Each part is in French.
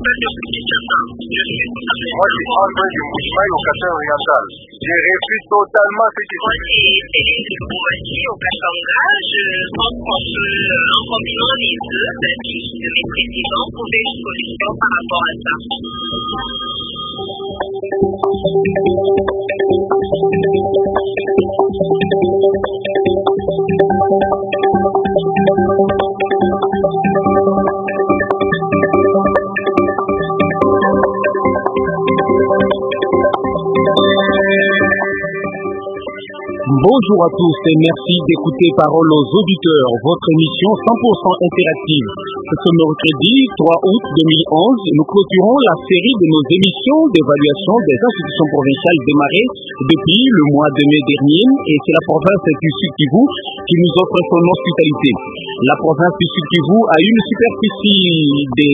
Moi, je suis André du Mouchimaï au Kassan oriental. J'ai refusé totalement ce qui se passe. Moi, c'est Céline du Bourgogne au Katanga. Je pense qu'on peut, en combinant les deux, de mes présidents, trouver une solution par rapport à ça. Bonjour à tous et merci d'écouter Parole aux auditeurs, votre émission 100% interactive. Ce mercredi 3 août 2011, nous clôturons la série de nos émissions d'évaluation des institutions provinciales démarrées depuis le mois de mai dernier et c'est la province du Sud-Kivu qui nous offre son hospitalité. La province du Sud-Kivu a une superficie de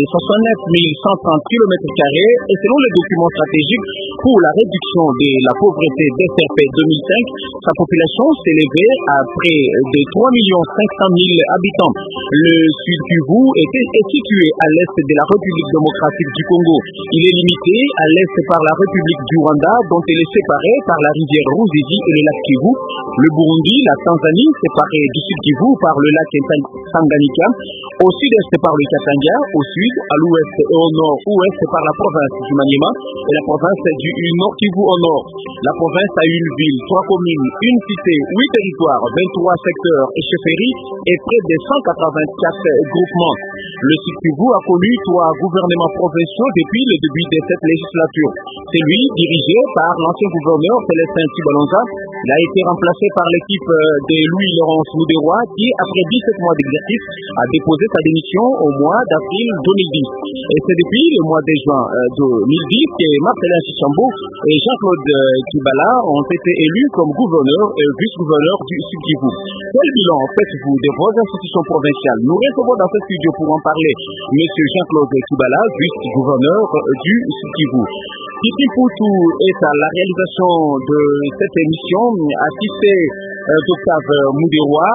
69 130 km² et selon le document stratégique pour la réduction de la pauvreté DSRP 2005, sa population s'élevait à près de 3 500 000 habitants. Le Sud-Kivu est situé à l'est de la République démocratique du Congo. Il est limité à l'est par la République du Rwanda, dont elle est séparée par la rivière Ruzizi et le lac Kivu. Le Burundi, la Tanzanie, séparée du Sud-Kivu par le lac Tanganyika. Au sud-est par le Katanga, au sud, à l'ouest et au nord-ouest par la province du Maniema et la province du Nord-Kivu au nord. La province a une ville, 3 communes, une cité, 8 territoires, 23 secteurs et chefferies et près de 184 groupements. Le Sud-Kivu a connu 3 gouvernements provinciaux depuis le début de cette législature. Celui dirigé par l'ancien gouverneur Célestin Tibalonza, il a été remplacé par l'équipe de Louis-Laurence Mouderoy qui, après 17 mois d'exercice, a déposé sa démission au mois d'avril 2010. Et c'est depuis le mois de juin 2010 que Marcelin Chichambo et Jean-Claude Kibala ont été élus comme gouverneur et vice-gouverneur du Sud-Kivu. Quel bilan faites-vous de vos institutions provinciales? Nous recevons dans ce studio pour en parler M. Jean-Claude Kibala, vice-gouverneur du Sud-Kivu. Titi Poutou est à la réalisation de cette émission, assisté d'Octave Mouderoy,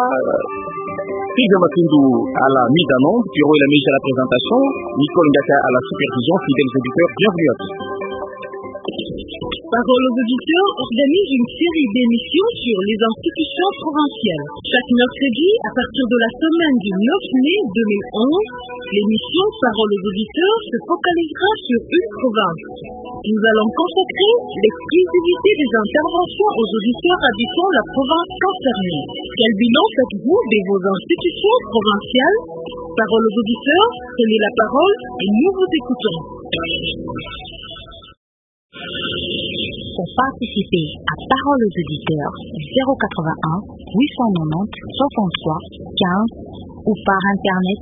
Sylvain Matindou à la mise en onde, Pierrot et la mise à la présentation, Nicole Ngaka à la supervision, fidèles auditeurs, bienvenue à tous. Parole aux auditeurs organise une série d'émissions sur les institutions provinciales. Chaque mercredi, à partir de la semaine du 9 mai 2011, l'émission Parole aux auditeurs se focalisera sur une province. Nous allons consacrer l'exclusivité des interventions aux auditeurs habitant la province concernée. Quel bilan faites-vous de vos institutions provinciales? Parole aux auditeurs, prenez la parole et nous vous écoutons. Pour participer à Parole aux auditeurs, 081 890 63 15 ou par internet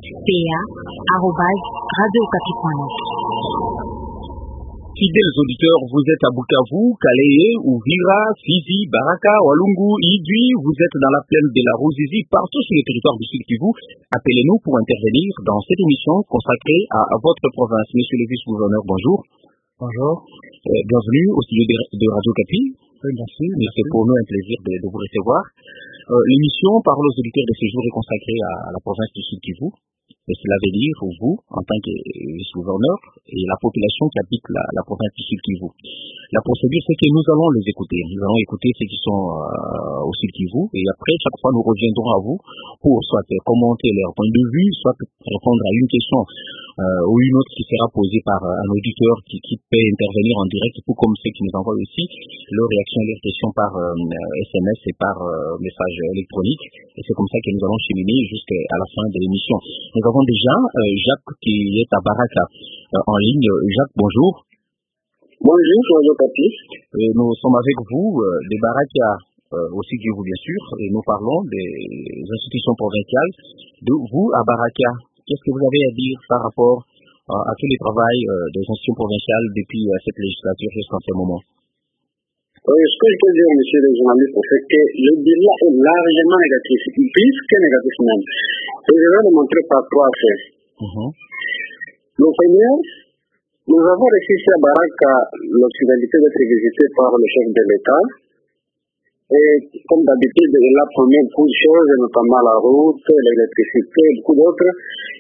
pa@radiocapi.net. Fidèles auditeurs, vous êtes à Bukavu, Kaleye, Uvira, Fizi, Baraka, Walungu, Idui, vous êtes dans la plaine de la Ruzizi, partout sur le territoire du Sud-Kivu. Appelez-nous pour intervenir dans cette émission consacrée à votre province. Monsieur le vice-gouverneur, bonjour. Bonjour. Bienvenue au studio de Radio Capi. Oui, merci. C'est pour nous un plaisir de vous recevoir. L'émission Parole aux auditeurs de ce jour est consacrée à la province du Sud-Kivu. Et cela veut dire, vous, en tant que vice-gouverneur, et la population qui habite la province du Sud-Kivu. La procédure, c'est que nous allons les écouter. Nous allons écouter ceux qui sont au Sud-Kivu. Et après, chaque fois, nous reviendrons à vous pour soit commenter leur point de vue, soit répondre à une question ou une autre qui sera posée par un auditeur qui peut intervenir en direct, tout comme ceux qui nous envoient aussi leurs réactions et leurs questions par SMS et par message électronique. Et c'est comme ça que nous allons cheminer jusqu'à la fin de l'émission. Nous avons déjà Jacques qui est à Baraka en ligne. Jacques, bonjour. Bonjour, Joël Papi. Nous sommes avec vous de Baraka, aussi de vous bien sûr, et nous parlons des institutions provinciales. De vous à Baraka, qu'est-ce que vous avez à dire par rapport à tout le travail des institutions provinciales depuis cette législature jusqu'à ce moment? Oui, ce que je peux dire, monsieur le journaliste, c'est que le bilan est largement négatif, plus que négatif même. Et je vais le montrer par 3 faits. Le premier, nous avons réussi ici à Baraka l'opportunité d'être visité par le chef de l'État. Et comme d'habitude, il a promis beaucoup de choses, notamment la route, l'électricité, beaucoup d'autres.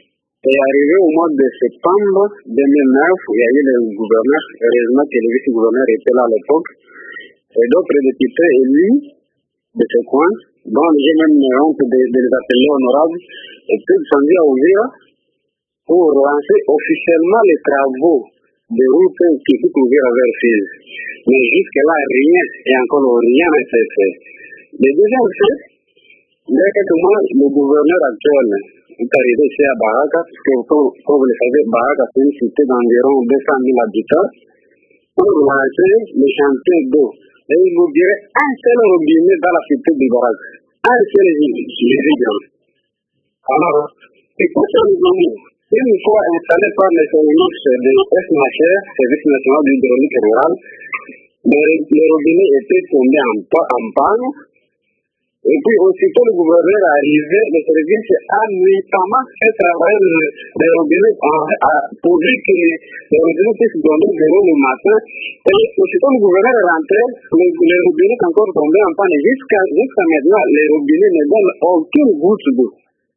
Et arrivé au mois de septembre 2009, il y a eu le gouverneur, heureusement que le vice-gouverneur était là à l'époque, et d'autres députés élus de ce coin, dont j'ai même honte de les appeler honorables, et puis sont venus à Uvira pour lancer officiellement les travaux de route qui quittent Uvira vers Fizi. Mais jusque-là, rien, et encore rien n'a été fait. Le deuxième fait, il y a quelques mois, le gouverneur actuel est arrivé ici à Baraka, parce que comme vous le savez, Baraka c'est une cité d'environ 200 000 habitants, pour lancer le chantier d'eau. Et il vous dirait un seul robinet dans la cité de Baraka. Un seul hydrant. Alors, c'est quoi ça le robinet? Une fois installé par les services de SNHR, Service national d'hydraulique rurale, les robinets étaient tombés en panne. Et puis aussitôt le gouverneur est arrivé, le service a nuitamment fait travailler les robinets pour dire que les robinets puissent donner de l'eau le matin. Et aussitôt le gouverneur est rentré, les robinets sont encore tombés en panne. Jusqu'à maintenant, les robinets ne donnent aucune goutte d'eau.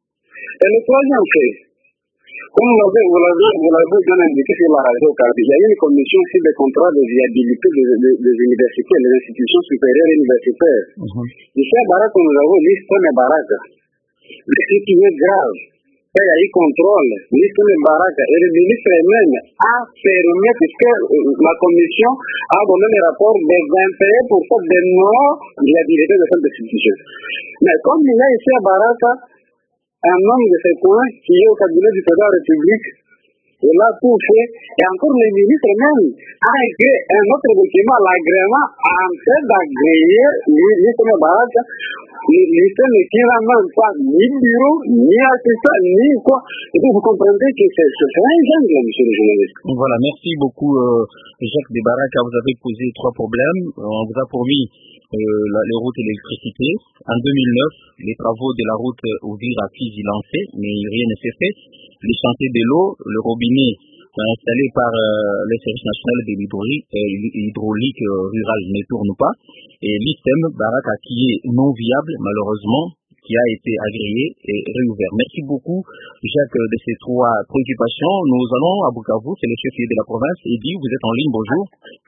Et le troisième fait, comme vous l'avez bien indiqué sur la radio, il y a une commission sur les contrats de viabilité des universités, des institutions supérieures et universitaires. Ici à Baraka, nous avons l'histoire de Baraka. Ce qui est grave, il y a eu contrôle, l'histoire de Baraka. Et le ministre même a fermé, puisque la commission a donné le rapport de 21% de non-viabilité de cette institution. Mais comme il y a ici à Baraka, un homme de ce coin qui est au cabinet du président de la République, il a tout fait, et encore le ministre même a écrit un autre document, l'agrément, en fait d'agréer l'histoire de Baraka. L'histoire ne tient même pas ni bureau, ni assistant, ni quoi. Et puis vous comprenez que c'est un jungle, monsieur le journaliste. Voilà, merci beaucoup Jacques de Baraka. Vous avez posé 3 problèmes. On vous a promis les routes et l'électricité. En 2009, les travaux de la route Uvira à Fizi lancés, mais rien ne s'est fait. Les chantiers de l'eau, le robinet installé par le service national de l'hydraulique rurale ne tourne pas. Et l'ISTEM Baraka qui est non viable, malheureusement, qui a été agréé et réouvert. Merci beaucoup, Jacques, de ces 3 préoccupations. Nous allons à Bukavu, c'est le chef de la province. Eddy, vous êtes en ligne, bonjour.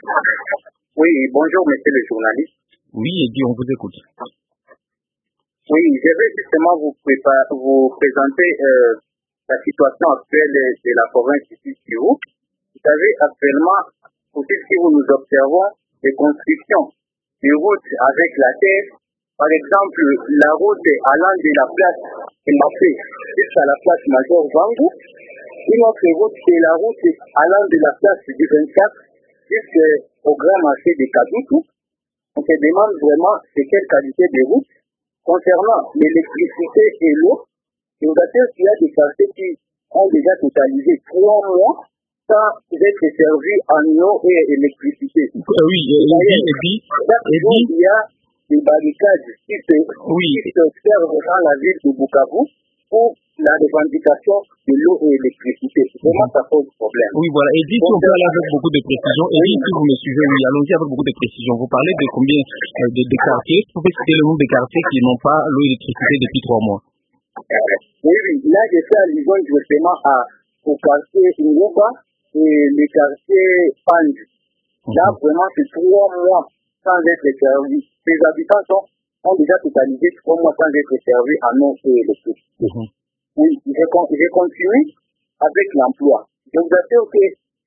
Oui, bonjour, monsieur le journaliste. Oui, Eddy, on vous écoute. Oui, je vais justement vous présenter la situation actuelle de la province ici sur vous. Vous savez, actuellement, aussi si nous observons des constructions de routes avec la terre. Par exemple, la route allant de la place de Mafé jusqu'à la place Major Vangu. Une autre route, c'est la route allant de la place du 24 jusqu'au grand marché de Kadutu. On se demande vraiment c'est quelle qualité de route. Concernant l'électricité et l'eau, nous avons qu'il y a des quartiers qui ont déjà totalisé 3 mois sans être servis en eau et électricité. Oui, Eddy, il y a des barricades qui s'observent dans la ville de Bukavu pour la revendication de l'eau et l'électricité. Vraiment, ça pose problème. Oui, voilà. Eddy, si on peut aller avec beaucoup de précision. Eddy, si vous me suivez, oui, allons-y avec beaucoup de précision. Vous parlez de combien de quartiers? Vous pouvez citer le nombre de quartiers qui n'ont pas l'eau et l'électricité depuis 3 mois. Oui, là, je fais allusion justement au quartier Ngoba et le quartier Pandu. Là, vraiment, c'est 3 mois sans être servis. Les habitants ont déjà totalisé 3 mois sans être servis en eau et électricité. Oui, je continue avec l'emploi. Je vous assure que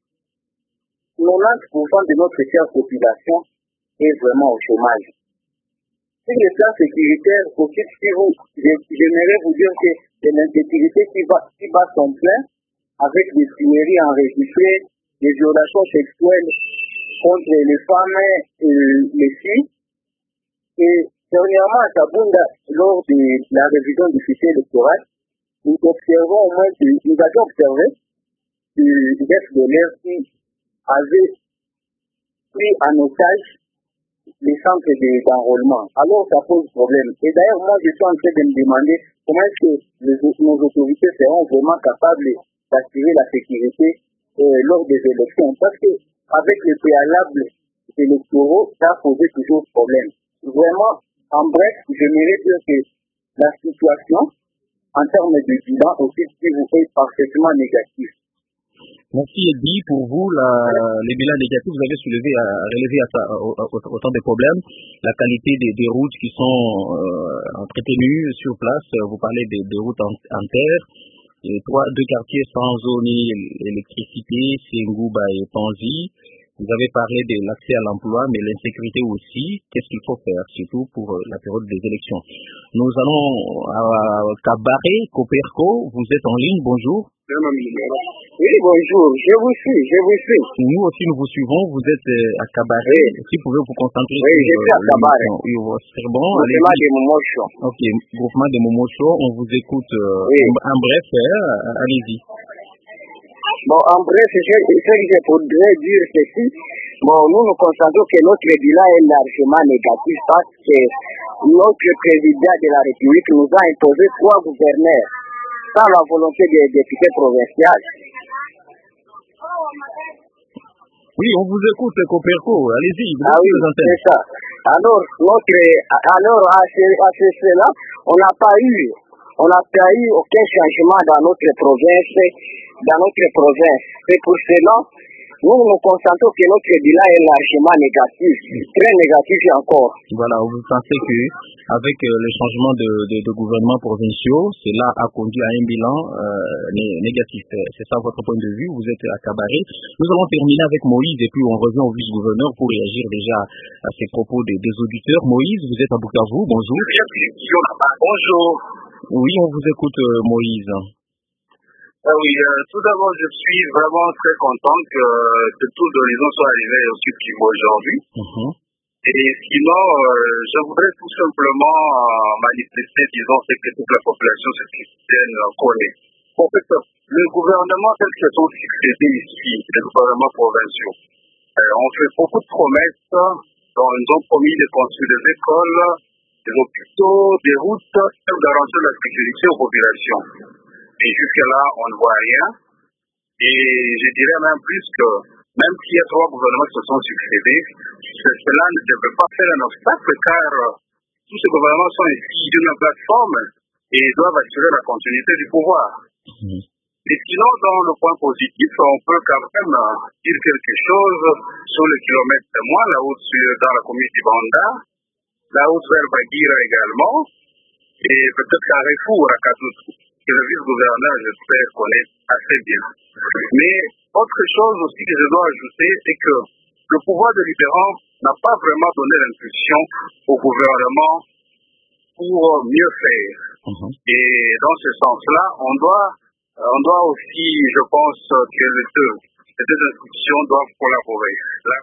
90% de notre chère population est vraiment au chômage. Sur le plan sécuritaire, aussi, j'aimerais vous dire que c'est l'insécurité qui bat son plein avec des tueries enregistrées, des violations sexuelles contre les femmes et les filles. Et dernièrement, à Kabunda, lors de la révision du fichier électoral, nous avions observé le chef de l'air qui avait pris en otage les centres d'enrôlement. Alors, ça pose problème. Et d'ailleurs, moi, je suis en train de me demander comment est-ce que nos autorités seront vraiment capables d'assurer la sécurité lors des élections. Parce que avec les préalables électoraux, ça posait toujours problème. Vraiment, en bref, je mérite dire que la situation en termes de bilan aussi qui vous est parfaitement négatif. Merci Eddy. Pour vous, les bilans négatifs, vous avez relevé autant de problèmes. La qualité des routes qui sont entretenues sur place, vous parlez des routes en terre, et deux quartiers sans eau ni électricité, Sengouba et Panzi. Vous avez parlé de l'accès à l'emploi, mais l'insécurité aussi. Qu'est-ce qu'il faut faire, surtout pour la période des élections? Nous allons à Kabaré, Coperco. Vous êtes en ligne, bonjour. Oui, bonjour, je vous suis. Nous aussi, nous vous suivons. Vous êtes à Kabaré. Oui. Si vous pouvez vous concentrer sur je suis à Kabaré. Oui, c'est bon. Groupement de Momocho. Ok, groupement de Momocho, on vous écoute. Oui. En bref, allez-y. Bon, en bref, ce que je voudrais dire, c'est que nous constatons que notre bilan est largement négatif parce que notre président de la République nous a imposé 3 gouverneurs sans la volonté des députés provinciaux. Oui, on vous écoute, Coperco. Allez-y. Oui, c'est ça. Alors, à cela, on n'a pas eu aucun changement dans notre province. C'est pour cela, nous constatons que notre bilan est largement négatif, très négatif encore. Voilà, vous pensez que avec le changement de gouvernement provinciaux, cela a conduit à un bilan négatif. C'est ça votre point de vue? Vous êtes à Kabaré. Nous allons terminer avec Moïse et puis on revient au vice-gouverneur pour réagir déjà à ces propos des auditeurs. Moïse, vous êtes à Bukavu. Bonjour. Bonjour. Oui, on vous écoute, Moïse. Oui, tout d'abord, je suis vraiment très content que tous les horizons soient arrivés au Sud Kivu aujourd'hui. Et sinon, je voudrais tout simplement manifester, disons, ce que toute la population sud-kivuienne connaît. En fait, le gouvernement tel que sont succédés ici, les gouvernements provinciaux, on fait beaucoup de promesses, dont ils ont promis de construire des écoles, des hôpitaux, des routes, pour garantir la sécurité aux populations. Et jusque-là, on ne voit rien. Et je dirais même plus que, même s'il y a 3 gouvernements qui se sont succédés, cela ne devrait pas faire un obstacle car tous ces gouvernements sont ici d'une plateforme et doivent assurer la continuité du pouvoir. Et sinon, dans le point positif, on peut quand même dire quelque chose sur le kilomètre de moins, la route dans la commune d'Ibanda, la route vers Bagira également, et peut-être Carrefour à Kadoutou, que le vice-gouverneur, j'espère, connaît assez bien. Mais autre chose aussi que je dois ajouter, c'est que le pouvoir délibérant n'a pas vraiment donné l'impulsion au gouvernement pour mieux faire. Et dans ce sens-là, on doit aussi, je pense, que les deux institutions doivent collaborer.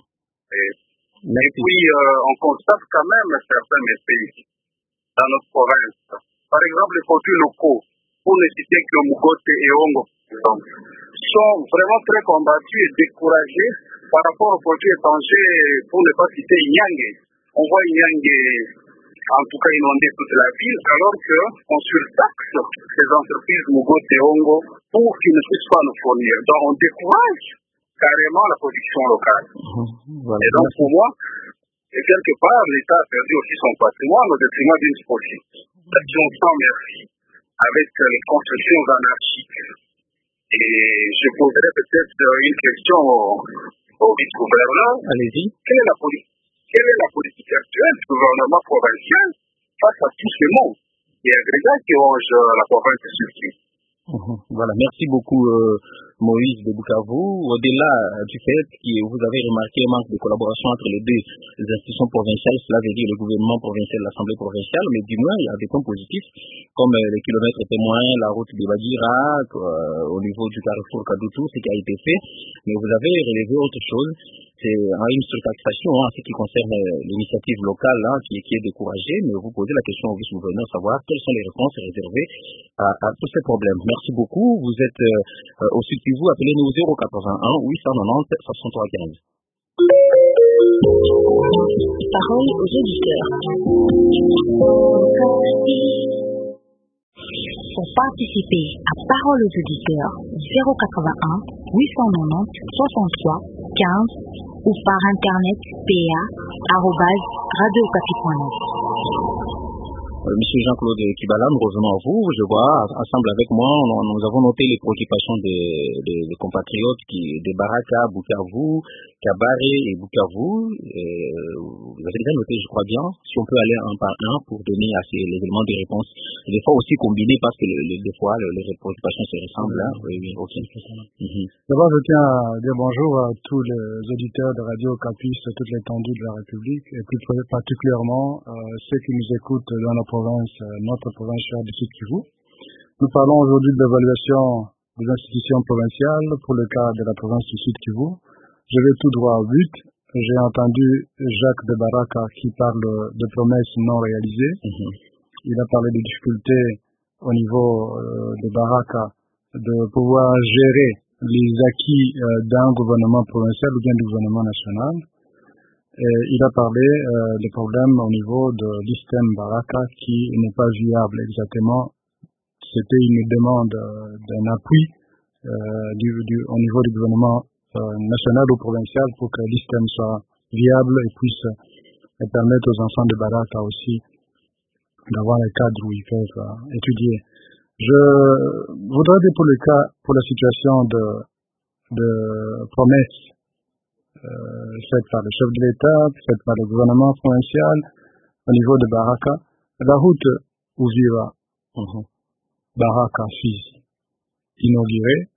Et puis, on constate quand même certains méfaits dans notre province. Par exemple, les produits locaux, pour ne citer que Mugote et Ongo, sont vraiment très combattus et découragés par rapport aux produits étrangers, pour ne pas citer Inyangé. On voit Inyangé, en tout cas, inonder toute la ville, alors qu'on surtaxe les entreprises Mugote et Ongo pour qu'ils ne puissent pas nous fournir. Donc, on décourage carrément la production locale. Voilà. Et donc, pour moi, et quelque part, l'État a perdu aussi son patrimoine au détriment d'une station sans merci, avec les constructions anarchiques. Et je poserai peut-être une question au vice-gouverneur. Allez-y. Quelle est la politique actuelle du gouvernement provincial face à tout ce monde et agrégats qui rongent la province de Sud-Kivu? Voilà, merci beaucoup Moïse de Bukavu. Au-delà du fait que vous avez remarqué un manque de collaboration entre les deux institutions provinciales, cela veut dire le gouvernement provincial et l'Assemblée provinciale, mais du moins il y a des points positifs comme les kilomètres témoins, la route de Bagira, au niveau du carrefour Kadoutou, ce qui a été fait. Mais vous avez relevé autre chose, c'est une surtaxation en ce qui concerne l'initiative locale qui est découragée, mais vous posez la question au vice-gouverneur, savoir quelles sont les réponses réservées à tous ces problèmes. Merci beaucoup. Vous êtes au Sud Kivu, appelez-nous au 081 890 63 15. Parole aux auditeurs. Pour participer à Parole aux auditeurs, 081 890 63 15 ou par internet pa@radiocapi.net. Monsieur Jean-Claude Kibala, nous revenons à vous. Je vois, ensemble avec moi, nous avons noté les préoccupations des compatriotes de Baraka, Bukavu, Kabare et Bukavu. Vous avez déjà noté, je crois bien, si on peut aller un par un pour donner à les éléments de réponse. Des fois aussi combinés parce que des fois les préoccupations se ressemblent. Hein. Oui, ok. D'abord, je tiens à dire bonjour à tous les auditeurs de Radio Campus de toute l'étendue de la République et plus particulièrement ceux qui nous écoutent dans la province, notre province chère du Sud Kivu. Nous parlons aujourd'hui de l'évaluation des institutions provinciales pour le cas de la province du Sud Kivu. Je vais tout droit au but. J'ai entendu Jacques de Baraka qui parle de promesses non réalisées. Il a parlé des difficultés au niveau de Baraka de pouvoir gérer les acquis d'un gouvernement provincial ou bien du gouvernement national. Et il a parlé des problèmes au niveau de l'ISTEM Baraka qui n'est pas viable exactement. C'était une demande d'un appui au niveau du gouvernement national ou provincial pour que l'ISTEM soit viable et puisse permettre aux enfants de Baraka aussi d'avoir un cadre où ils peuvent étudier. Je voudrais dire pour la situation de promesses faites par le chef de l'État, faites par le gouvernement provincial au niveau de Baraka, la route Uvira, Baraka, Fizi, inaugurée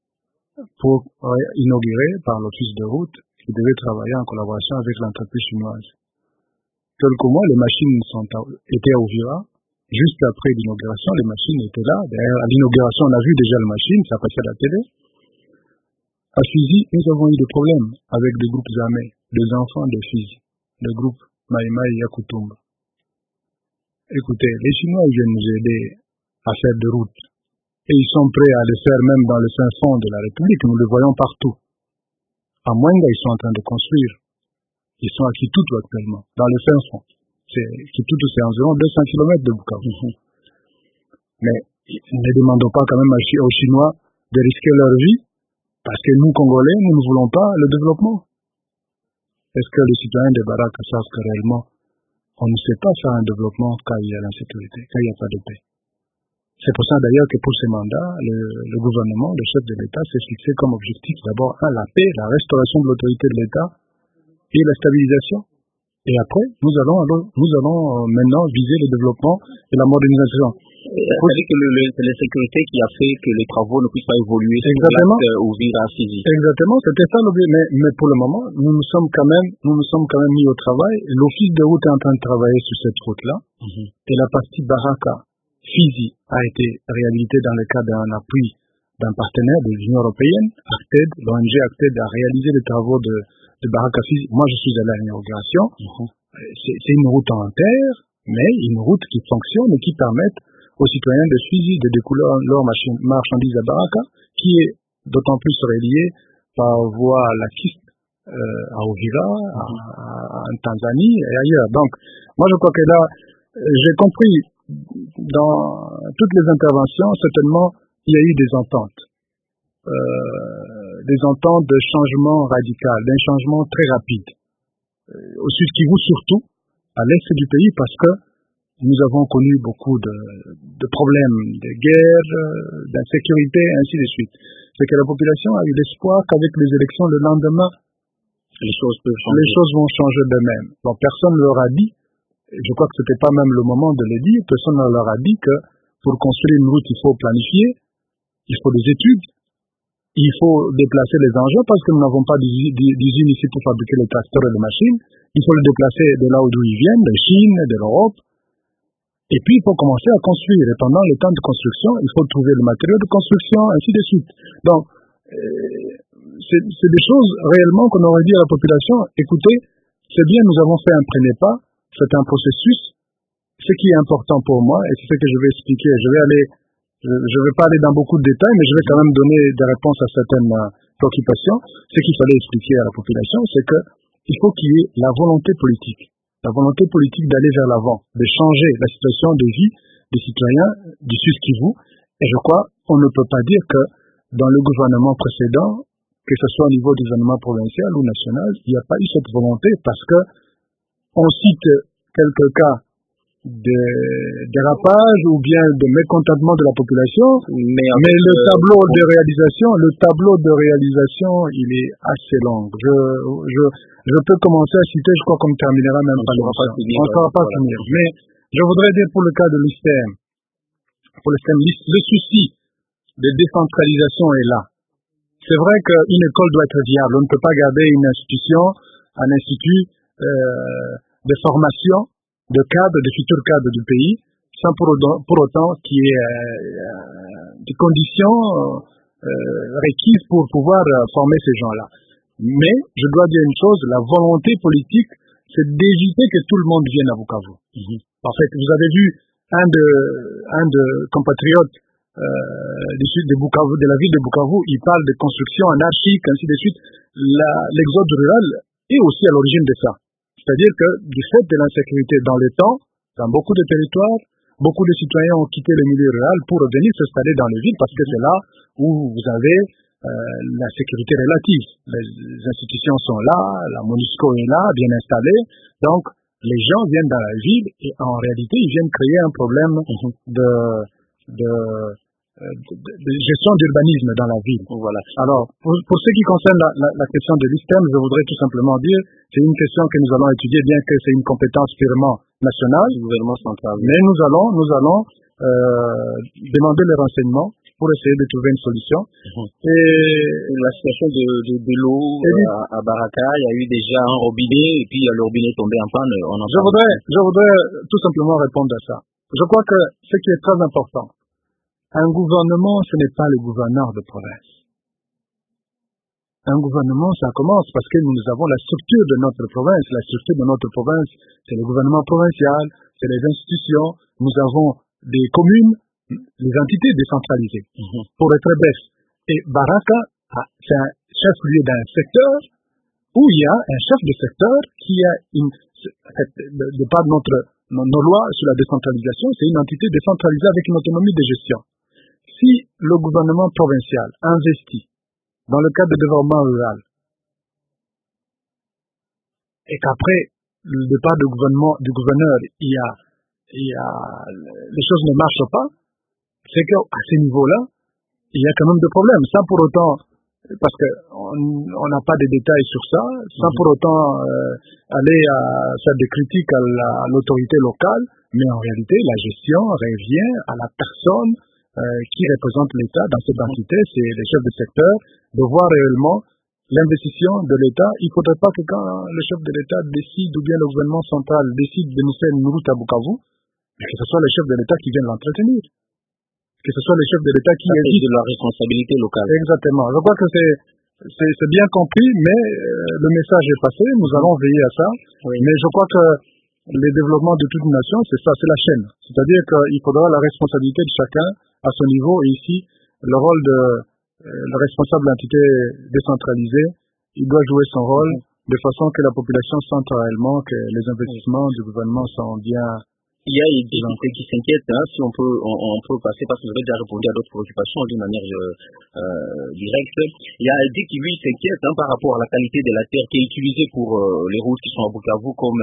par l'office de route qui devait travailler en collaboration avec l'entreprise chinoise. Quelques mois, les machines étaient à Uvira. Juste après l'inauguration, les machines étaient là. D'ailleurs, à l'inauguration, on a vu déjà les machines, ça passait à la télé. À Fizi, nous avons eu des problèmes avec des groupes armés, des enfants de Fizi, le groupe Maïmaï Yakutumba. Écoutez, les Chinois viennent nous aider à faire des routes. Et ils sont prêts à le faire même dans le fin fond de la République. Nous le voyons partout. À Mwenga, ils sont en train de construire. Ils sont à Kitutu actuellement, dans le fin fond. Kitutu, c'est environ 200 km de Bukavu. Mais ne demandons pas quand même aux Chinois de risquer leur vie, parce que nous, Congolais, nous ne voulons pas le développement. Est-ce que les citoyens de Baraka savent que réellement, on ne sait pas faire un développement quand il y a l'insécurité, quand il n'y a pas de paix? C'est pour ça d'ailleurs que pour ces mandats, le gouvernement, le chef de l'État s'est fixé comme objectif d'abord la paix, la restauration de l'autorité de l'État et la stabilisation. Et après, nous allons maintenant viser le développement et la modernisation. C'est-à-dire que c'est l'insécurité qui a fait que les travaux ne puissent pas évoluer. Exactement. Exactement, c'était ça l'objectif. Mais pour le moment, nous nous sommes quand même mis au travail. L'office de route est en train de travailler sur cette route-là. Et la partie Baraka, Fizi, a été réhabilitée dans le cadre d'un appui d'un partenaire de l'Union européenne, ACTED. L'ONG ACTED a réalisé les travaux de Baraka Fizi. Moi, je suis allé à l'inauguration. C'est une route en terre, mais une route qui fonctionne et qui permet aux citoyens de Fizi de découler leurs marchandises à Baraka, qui est d'autant plus reliée par voie lactique à Uvira, en Tanzanie et ailleurs. Donc, moi, je crois que là, j'ai compris dans toutes les interventions, certainement, il y a eu des ententes de changement radical, d'un changement très rapide. Au Sud Kivu surtout, à l'est du pays, parce que nous avons connu beaucoup de problèmes, de guerre, d'insécurité, ainsi de suite. C'est que la population a eu l'espoir qu'avec les élections le lendemain, les choses vont changer d'eux-mêmes. Bon, personne ne leur a dit, je crois que c'était pas même le moment de le dire, personne ne leur a dit que pour construire une route, il faut planifier, il faut des études, il faut déplacer les engins parce que nous n'avons pas d'usine ici pour fabriquer les tracteurs et les machines. Il faut les déplacer de là d'où ils viennent, de Chine, de l'Europe. Et puis, il faut commencer à construire. Et pendant le temps de construction, il faut trouver le matériau de construction, ainsi de suite. Donc, c'est des choses réellement qu'on aurait dit à la population. Écoutez, c'est bien, nous avons fait un premier pas. C'est un processus. Ce qui est important pour moi, et c'est ce que je vais expliquer, je vais pas aller dans beaucoup de détails, mais je vais quand même donner des réponses à certaines préoccupations. Ce qu'il fallait expliquer à la population, c'est que il faut qu'il y ait la volonté politique d'aller vers l'avant, de changer la situation de vie des citoyens du Sud Kivu. Et je crois qu'on ne peut pas dire que dans le gouvernement précédent, que ce soit au niveau du gouvernement provincial ou national, il n'y a pas eu cette volonté parce que on cite quelques cas dérapage ou bien de mécontentement de la population, mais le tableau de réalisation, il est assez long. Je peux commencer à citer, je crois qu'on ne terminera même pas. On ne saura pas finir. Mais je voudrais dire pour le cas de l'ISTEM, le souci de décentralisation est là. C'est vrai qu'une école doit être viable. On ne peut pas garder un institut de formation de futurs cadres du pays, sans pour autant qu'il y ait des conditions requises pour pouvoir former ces gens-là. Mais, je dois dire une chose, la volonté politique, c'est d'éviter que tout le monde vienne à Bukavu. En fait, vous avez vu un de compatriotes de Bukavu, de la ville de Bukavu, il parle de construction anarchique, ainsi de suite. L'exode rural est aussi à l'origine de ça. C'est-à-dire que du fait de l'insécurité dans les temps, dans beaucoup de territoires, beaucoup de citoyens ont quitté le milieu rural pour venir s'installer dans les villes parce que c'est là où vous avez la sécurité relative. Les institutions sont là, la MONUSCO est là, bien installée. Donc, les gens viennent dans la ville et en réalité, ils viennent créer un problème de gestion d'urbanisme dans la ville. Voilà. Alors, pour ce qui concerne la question de l'ISTEM, je voudrais tout simplement dire, c'est une question que nous allons étudier, bien que c'est une compétence purement nationale, du gouvernement central. Mais nous allons demander les renseignements pour essayer de trouver une solution. Et la situation de l'eau à Baraka, il y a eu déjà un robinet, et puis le robinet est tombé en panne. Je voudrais tout simplement répondre à ça. Je crois que ce qui est très important, un gouvernement, ce n'est pas le gouverneur de province. Un gouvernement, ça commence parce que nous avons la structure de notre province. La structure de notre province, c'est le gouvernement provincial, c'est les institutions. Nous avons des communes, les entités décentralisées, pour être très bref. Et Baraka, c'est un chef-lieu d'un secteur où il y a un chef de secteur qui a de par nos lois sur la décentralisation, c'est une entité décentralisée avec une autonomie de gestion. Si le gouvernement provincial investit dans le cadre de développement rural et qu'après le départ du gouverneur, les choses ne marchent pas, c'est qu'à ce niveau-là, il y a quand même des problèmes. Sans pour autant, parce qu'on n'a pas de détails sur ça, sans pour autant aller à faire des critiques à l'autorité locale, mais en réalité, la gestion revient à la personne qui représente l'État dans cette entité, c'est les chefs de secteur, de voir réellement l'investissement de l'État. Il ne faudrait pas que quand le chef de l'État décide, ou bien le gouvernement central décide de nous faire une route à Bukavu, que ce soit le chef de l'État qui vienne l'entretenir. Que ce soit le chef de l'État qui évite de la responsabilité locale. Exactement. Je crois que c'est bien compris, mais le message est passé, nous allons veiller à ça. Oui. Mais je crois que le développement de toute une nation, c'est ça, c'est la chaîne. C'est-à-dire qu'il faudra la responsabilité de chacun à son niveau, et ici, le rôle de le responsable d'entité décentralisée, il doit jouer son rôle de façon que la population sente réellement que les investissements du gouvernement sont bien. Il y a des qui s'inquiètent, si on peut passer, parce que vous avez déjà répondu à d'autres préoccupations d'une manière directe. Il y a des qui, lui, s'inquiètent par rapport à la qualité de la terre qui est utilisée pour les routes qui sont à Bukavu, comme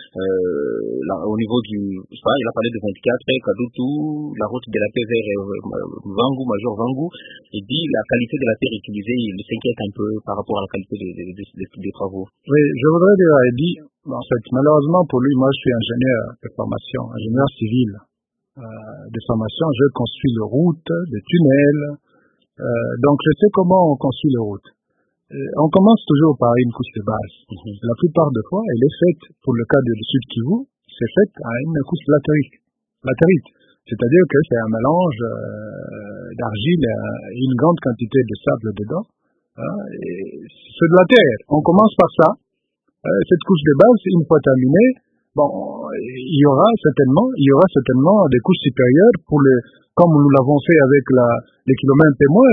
au niveau il a parlé de 24, Kadutu, la route de la paix vers Vangu, Major Vangu. Il dit la qualité de la terre utilisée, il s'inquiète un peu par rapport à la qualité des travaux. Oui, je voudrais dire à Eddy, en fait, malheureusement pour lui, moi je suis ingénieur de formation, ingénieur civil de formation. Je construis les routes, des tunnels, donc je sais comment on construit les routes. On commence toujours par une couche de base. La plupart des fois, elle est faite, pour le cas du Sud Kivu, c'est faite à une couche latérite. C'est-à-dire que c'est un mélange d'argile et une grande quantité de sable dedans. C'est de la terre. On commence par ça. Cette couche de base, une fois terminée, il y aura certainement des couches supérieures comme nous l'avons fait avec les kilomètres témoins,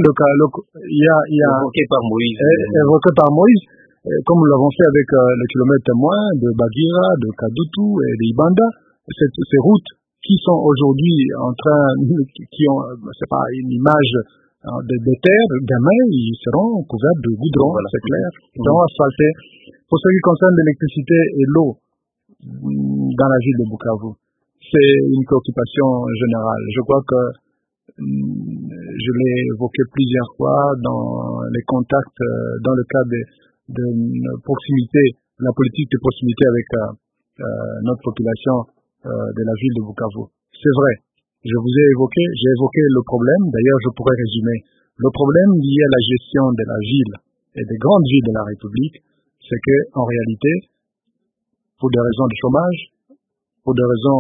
évoqué par Moïse, comme nous l'avons fait avec les kilomètres témoins de Bagira, de Kadutu et d'Ibanda. Ces routes qui sont aujourd'hui qui ont, c'est pas une image de terre, demain, ils seront couverts de goudron, voilà, c'est clair. Ils seront asphaltés. Pour ce qui concerne l'électricité et l'eau dans la ville de Bukavu, c'est une préoccupation générale. Je crois que je l'ai évoqué plusieurs fois dans les contacts, dans le cadre de proximité, la politique de proximité avec notre population de la ville de Bukavu. C'est vrai, j'ai évoqué le problème, d'ailleurs je pourrais résumer. Le problème lié à la gestion de la ville et des grandes villes de la République, c'est que en réalité, pour des raisons de chômage, pour des raisons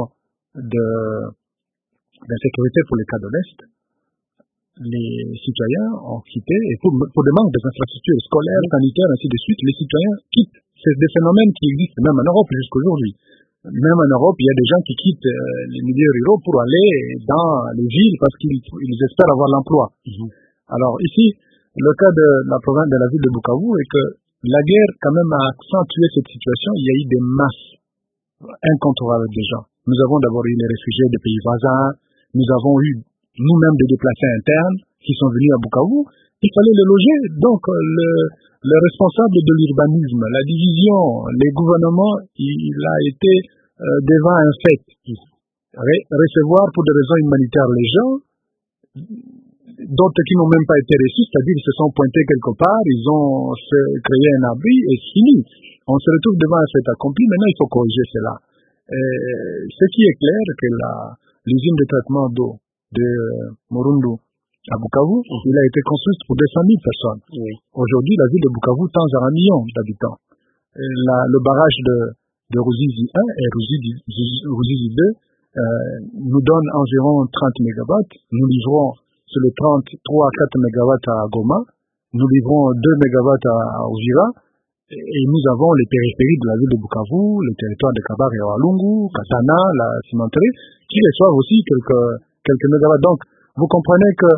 d'insécurité pour les cas de l'Est, les citoyens ont quitté, et pour des manques des infrastructures scolaires, sanitaires, ainsi de suite, les citoyens quittent. C'est des phénomènes qui existent même en Europe jusqu'aujourd'hui. Même en Europe, il y a des gens qui quittent les milieux ruraux pour aller dans les villes parce qu'ils espèrent avoir l'emploi. Alors ici, le cas de la province de la ville de Bukavu est que la guerre quand même a accentué cette situation. Il y a eu des masses incontrôlables de gens. Nous avons d'abord eu les réfugiés des pays voisins, nous avons eu nous-mêmes des déplacés internes qui sont venus à Bukavu. Il fallait les loger. Donc le responsable de l'urbanisme, la division, les gouvernements, il a été devant un fait. Recevoir pour des raisons humanitaires les gens, d'autres qui n'ont même pas été reçus, c'est-à-dire ils se sont pointés quelque part, ils ont créé un abri et c'est fini. On se retrouve devant un fait accompli. Maintenant, il faut corriger cela. Ce qui est clair, que l'usine de traitement d'eau de Morundu à Bukavu, il a été construit pour 200 000 personnes. Oui. Aujourd'hui, la ville de Bukavu tend vers 1 million d'habitants. Le barrage de Ruzizi 1 et Ruzizi 2 nous donne environ 30 MW. Nous livrons sur les 3 à 4 MW à Goma. Nous livrons 2 MW à Uvira. Et nous avons les périphéries de la ville de Bukavu, le territoire de Kabar et Walungu, Katana, la cimenterie, qui reçoivent aussi quelques mégawatts. Donc, vous comprenez que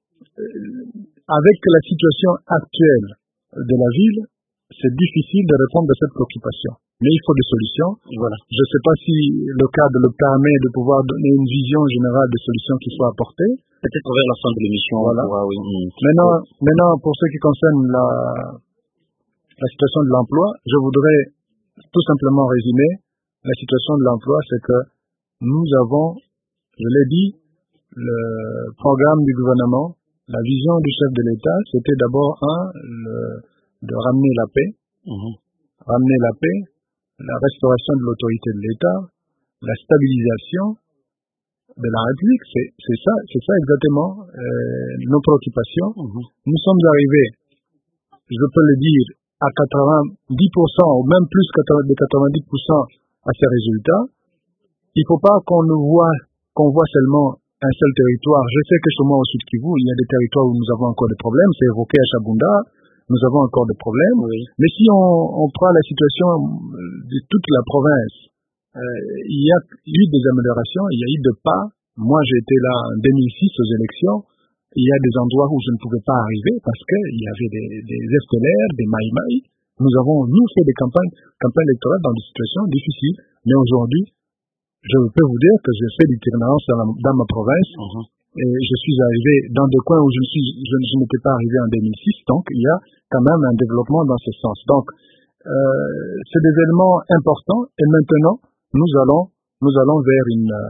avec la situation actuelle de la ville, c'est difficile de répondre à cette préoccupation. Mais il faut des solutions. Voilà. Je ne sais pas si le cadre le permet de pouvoir donner une vision générale des solutions qui soient apportées. Peut-être vers la fin de l'émission. Voilà. Maintenant, pour ce qui concerne la situation de l'emploi, je voudrais tout simplement résumer. La situation de l'emploi, c'est que nous avons, je l'ai dit, le programme du gouvernement, la vision du chef de l'État, c'était d'abord de ramener la paix, ramener la paix, la restauration de l'autorité de l'État, la stabilisation de la République, c'est ça exactement nos préoccupations. Nous sommes arrivés, je peux le dire, à 90% ou même plus de 90% à ces résultats. Il ne faut pas qu'on voit seulement un seul territoire. Je sais que chez moi au Sud Kivu, il y a des territoires où nous avons encore des problèmes. C'est évoqué à Chabunda, nous avons encore des problèmes. Oui. Mais si on prend la situation de toute la province, il y a eu des améliorations, il y a eu des pas. Moi, j'ai été là en 2006 aux élections. Il y a des endroits où je ne pouvais pas arriver parce qu'il y avait des FPLR, des maïmaï. Nous avons, fait des campagnes électorales dans des situations difficiles. Mais aujourd'hui, je peux vous dire que j'ai fait l'itinérance dans ma province. Et je suis arrivé dans des coins où je n'étais pas arrivé en 2006. Donc, il y a quand même un développement dans ce sens. Donc, c'est des éléments importants. Et maintenant, nous allons vers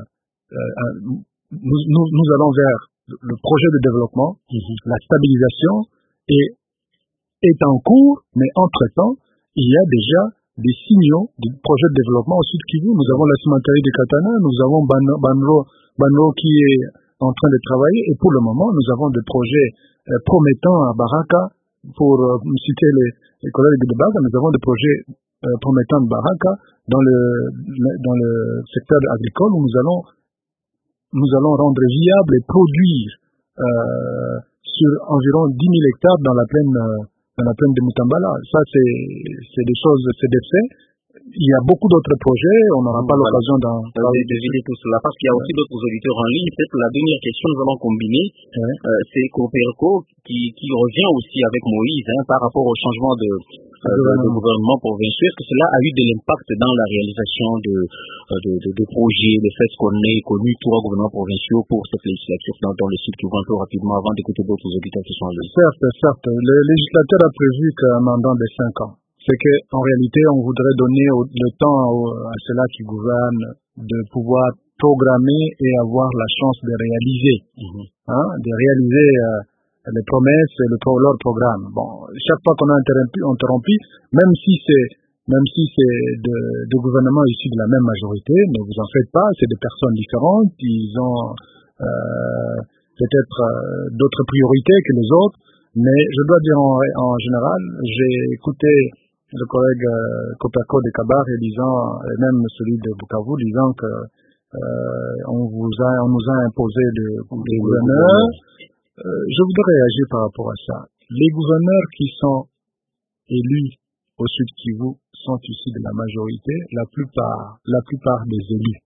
nous allons vers le projet de développement, la stabilisation est en cours, mais entre-temps, il y a déjà des signaux du projet de développement au Sud Kivu. Nous avons la cimenterie de Katana, nous avons Banro qui est en train de travailler, et pour le moment, nous avons des projets promettants à Baraka. Pour citer les collègues de Baga, nous avons des projets promettants de Baraka dans le secteur agricole où nous allons rendre viable et produire sur environ 10 000 hectares dans la plaine de Mutambala. Ça, c'est des choses, c'est des faits. Il y a beaucoup d'autres projets, on n'aura pas l'occasion d'en dévider tout cela, parce qu'il y a aussi d'autres auditeurs en ligne. Peut-être la dernière question, nous allons combiner, c'est Coperco qui revient aussi avec Moïse par rapport au changement de gouvernement provincial. Est-ce que cela a eu de l'impact dans la réalisation de projets, le fait qu'on ait connu trois gouvernements provinciaux pour cette législature dans le Sud Kivu un peu rapidement avant d'écouter d'autres auditeurs qui sont en ligne? Certes. Le législateur a prévu qu'un mandat de 5 ans. C'est qu'en réalité, on voudrait donner le temps à ceux-là qui gouvernent de pouvoir programmer et avoir la chance de réaliser, les promesses et leur programme. Bon, chaque fois qu'on a interrompu, même si c'est de gouvernements issus de la même majorité, ne vous en faites pas, c'est des personnes différentes, ils ont peut-être d'autres priorités que les autres, mais je dois dire en général, j'ai écouté le collègue Coperco de Kabar et même celui de Bukavu disant que on nous a imposé le gouverneur. Je voudrais réagir par rapport à ça. Les gouverneurs qui sont élus au Sud Kivu sont issus de la majorité, la plupart des élus.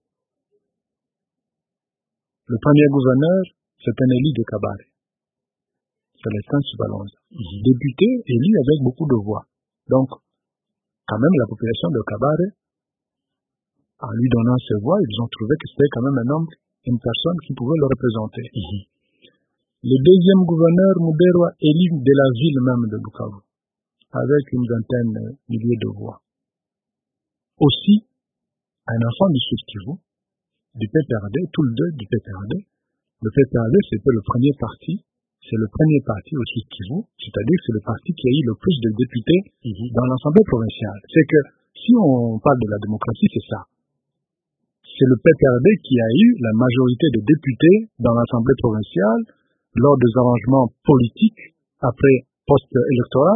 Le premier gouverneur, c'est un élu de Kabare. Célestin Subalonza. Député élu avec beaucoup de voix. Donc, quand même, la population de Kabare, en lui donnant ses voix, ils ont trouvé que c'était quand même une personne qui pouvait le représenter. Le deuxième gouverneur, Muderwa, élu de la ville même de Bukavu, avec une vingtaine de milliers de voix. Aussi, un enfant du Sud Kivu, du PPRD, tout le deux du PPRD. Le PPRD, c'était le premier parti, c'est le premier parti au Sud Kivu, c'est-à-dire que c'est le parti qui a eu le plus de députés dans l'Assemblée provinciale. C'est que, si on parle de la démocratie, c'est ça. C'est le PPRD qui a eu la majorité de députés dans l'Assemblée provinciale lors des arrangements politiques après post-électoral.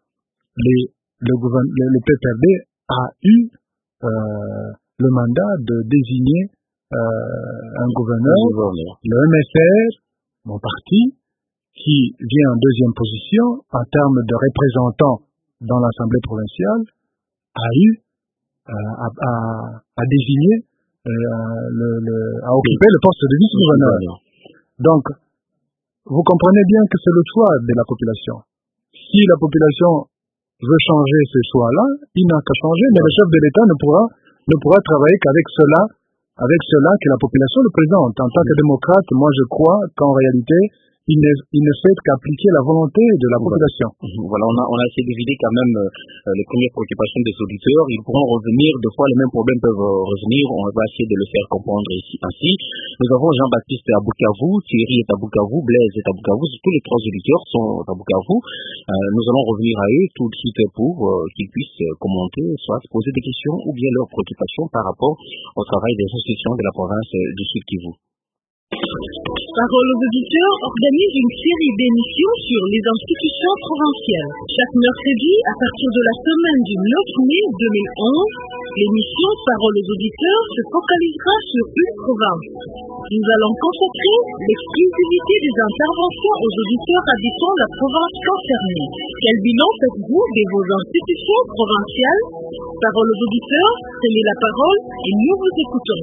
Le PPRD a eu le mandat de désigner un gouverneur, le MSR, mon parti, qui vient en deuxième position en termes de représentants dans l'Assemblée provinciale, a désigné, a occupé le poste de vice-gouverneur. Donc, vous comprenez bien que c'est le choix de la population. Si la population veut changer ce choix-là, il n'a qu'à changer, mais le chef de l'État ne pourra travailler qu'avec cela que la population le présente. En tant que démocrate, moi je crois qu'en réalité, il ne fait qu'appliquer la volonté de la population. Voilà, on a essayé d'éviter quand même les premières préoccupations des auditeurs. Ils pourront revenir, des fois les mêmes problèmes peuvent revenir, on va essayer de le faire comprendre ici. Ainsi, nous avons Jean-Baptiste à Bukavu, Thierry est à Bukavu, Blaise est à Bukavu, tous les trois auditeurs sont à Bukavu. Nous allons revenir à eux tout de suite pour qu'ils puissent commenter, soit se poser des questions ou bien leurs préoccupations par rapport au travail des institutions de la province du Sud Kivu. Parole aux auditeurs organise une série d'émissions sur les institutions provinciales. Chaque mercredi, à partir de la semaine du 9 mai 2011, l'émission Parole aux auditeurs se focalisera sur une province. Nous allons consacrer l'exclusivité des interventions aux auditeurs habitant la province concernée. Quel bilan faites-vous de vos institutions provinciales? Parole aux auditeurs, prenez la parole et nous vous écoutons.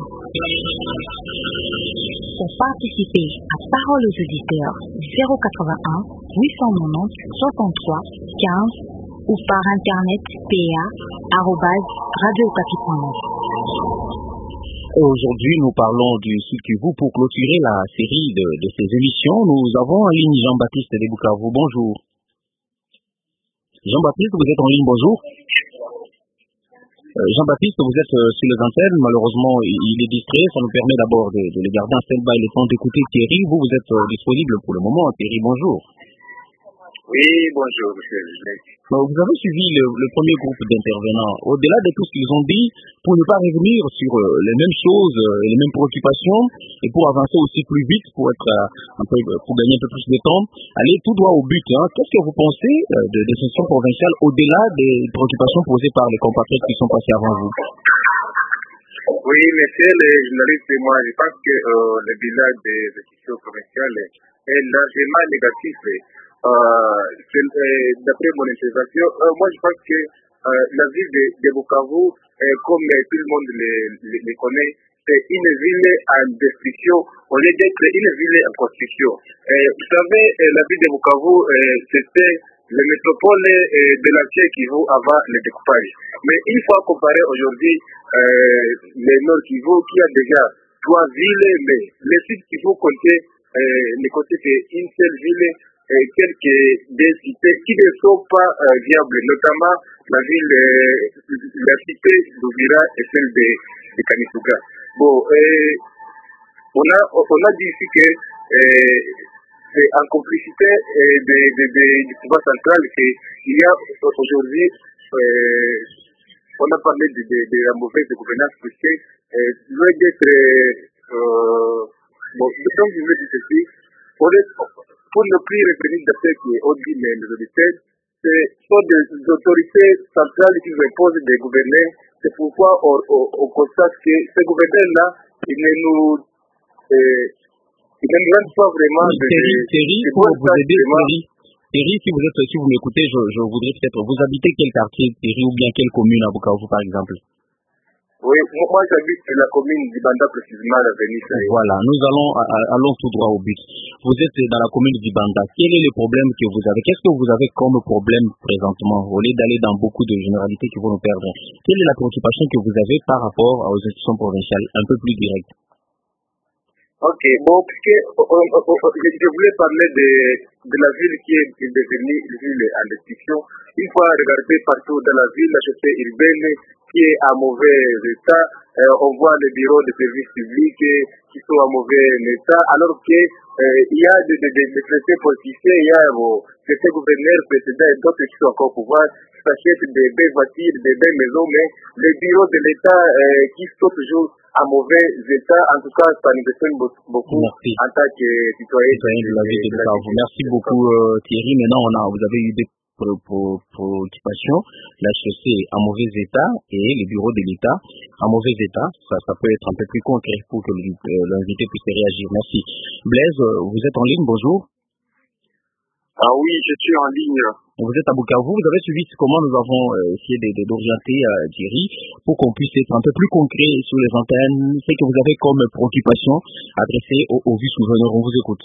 Pour participer à Parole aux auditeurs, 081 890 63 15 ou par internet pa@radiocapi.net. Aujourd'hui, nous parlons du Sud Kivu pour clôturer la série de ces émissions. Nous avons en ligne Jean-Baptiste de Bukavu. Bonjour. Jean-Baptiste, vous êtes en ligne, bonjour. Jean-Baptiste, vous êtes sur les antennes, malheureusement il est distrait, ça nous permet d'abord de le garder en stand-by le temps d'écouter Thierry. Vous êtes disponible pour le moment. Thierry, bonjour. Oui, bonjour, monsieur. Vous avez suivi le premier groupe d'intervenants. Au-delà de tout ce qu'ils ont dit, pour ne pas revenir sur les mêmes choses, les mêmes préoccupations, et pour avancer aussi plus vite, pour gagner un peu plus de temps, aller tout droit au but. Qu'est-ce que vous pensez des institutions provinciales au-delà des préoccupations posées par les compatriotes qui sont passés avant vous? Oui, monsieur le journaliste, moi je pense que le bilan des institutions provinciales est largement négatif. D'après mon intervention, moi je pense que la ville de Bukavu, comme tout le monde le connaît, c'est une ville en destruction au lieu d'être une ville en construction. Vous savez, la ville de Bukavu, c'était le métropole de l'ancien Kivu avant le découpage. Mais une fois comparé aujourd'hui, le Nord Kivu qui a déjà 3 villes, mais le Sud Kivu comptait ne comptait qu'une seule ville, quelques des cités qui ne sont pas viables, notamment la cité d'Ouvira et celle de Kanisuga. Bon, on a dit ici que c'est en complicité du pouvoir central qu'il y a aujourd'hui, on a parlé de la mauvaise gouvernance, parce que loin d'être, donc je veux dire ceci, pour ne plus revenir d'après qu'on dit les auditeurs, ce sont des autorités centrales qui imposent des gouverneurs. C'est pourquoi on constate que ces gouverneurs-là, ils ne nous rendent pas vraiment Thierry, pour vous aider, Thierry, si vous m'écoutez, je voudrais peut-être, vous habitez quel quartier, Thierry, ou bien quelle commune à Bukavu, par exemple? Oui, moi j'habite la commune d'Ibanda, précisément à l'avenue. Voilà, nous allons tout droit au but. Vous êtes dans la commune d'Ibanda. Quel est le problème que vous avez? Qu'est-ce que vous avez comme problème présentement? Au lieu d'aller dans beaucoup de généralités qui vont nous perdre, quelle est la préoccupation que vous avez par rapport aux institutions provinciales, un peu plus directes? Ok, bon, puisque je voulais parler de la ville qui est devenue une ville en destruction. Une fois regardé partout dans la ville, la chaussée urbaine qui est en mauvais état, on voit les bureaux de services publics qui sont en mauvais état, alors que il y a des traités politiciens, il y a des gouverneurs précédents et d'autres qui sont encore au pouvoir, qui s'achètent des belles voitures, des belles maisons, mais les bureaux de l'État qui sont toujours en mauvais état, en tout cas, ça nous déçoit beaucoup. Merci. En tant que citoyen de la ville de Bukavu. Merci beaucoup Thierry. Maintenant, vous avez eu des préoccupations. La chaussée est en mauvais état et les bureaux de l'État en mauvais état. Ça peut être un peu plus concret pour que l'invité puisse réagir. Merci. Blaise, vous êtes en ligne, bonjour. Ah oui, je suis en ligne. Vous êtes à Bukavu, vous avez suivi comment nous avons essayé d'orienter Thierry pour qu'on puisse être un peu plus concret sur les antennes, ce que vous avez comme préoccupation adressée au vice-gouverneur. On vous écoute.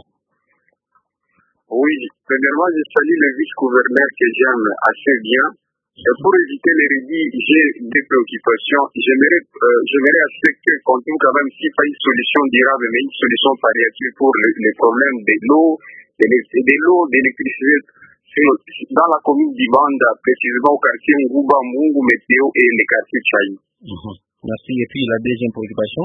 Oui, premièrement, je salue le vice-gouverneur que j'aime assez bien. Et pour éviter les redits, j'ai des préoccupations. J'aimerais à ce qu'on trouve quand même, si pas une solution durable, mais une solution palliative pour les problèmes de l'eau, de l'électricité dans la commune d'Ibanda, précisément au quartier Ngouba, Mungu, Météo et les quartiers Tchaï. Merci. Et puis la deuxième préoccupation?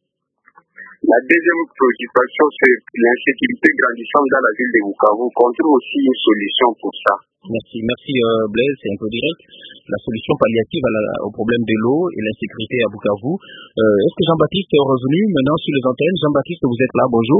La deuxième préoccupation, c'est l'insécurité grandissante dans la ville de Bukavu. On trouve aussi une solution pour ça. Merci Blaise, c'est un peu direct. La solution palliative au problème de l'eau et l'insécurité à Bukavu. Est-ce que Jean-Baptiste est revenu maintenant sur les antennes? Jean-Baptiste, vous êtes là, bonjour.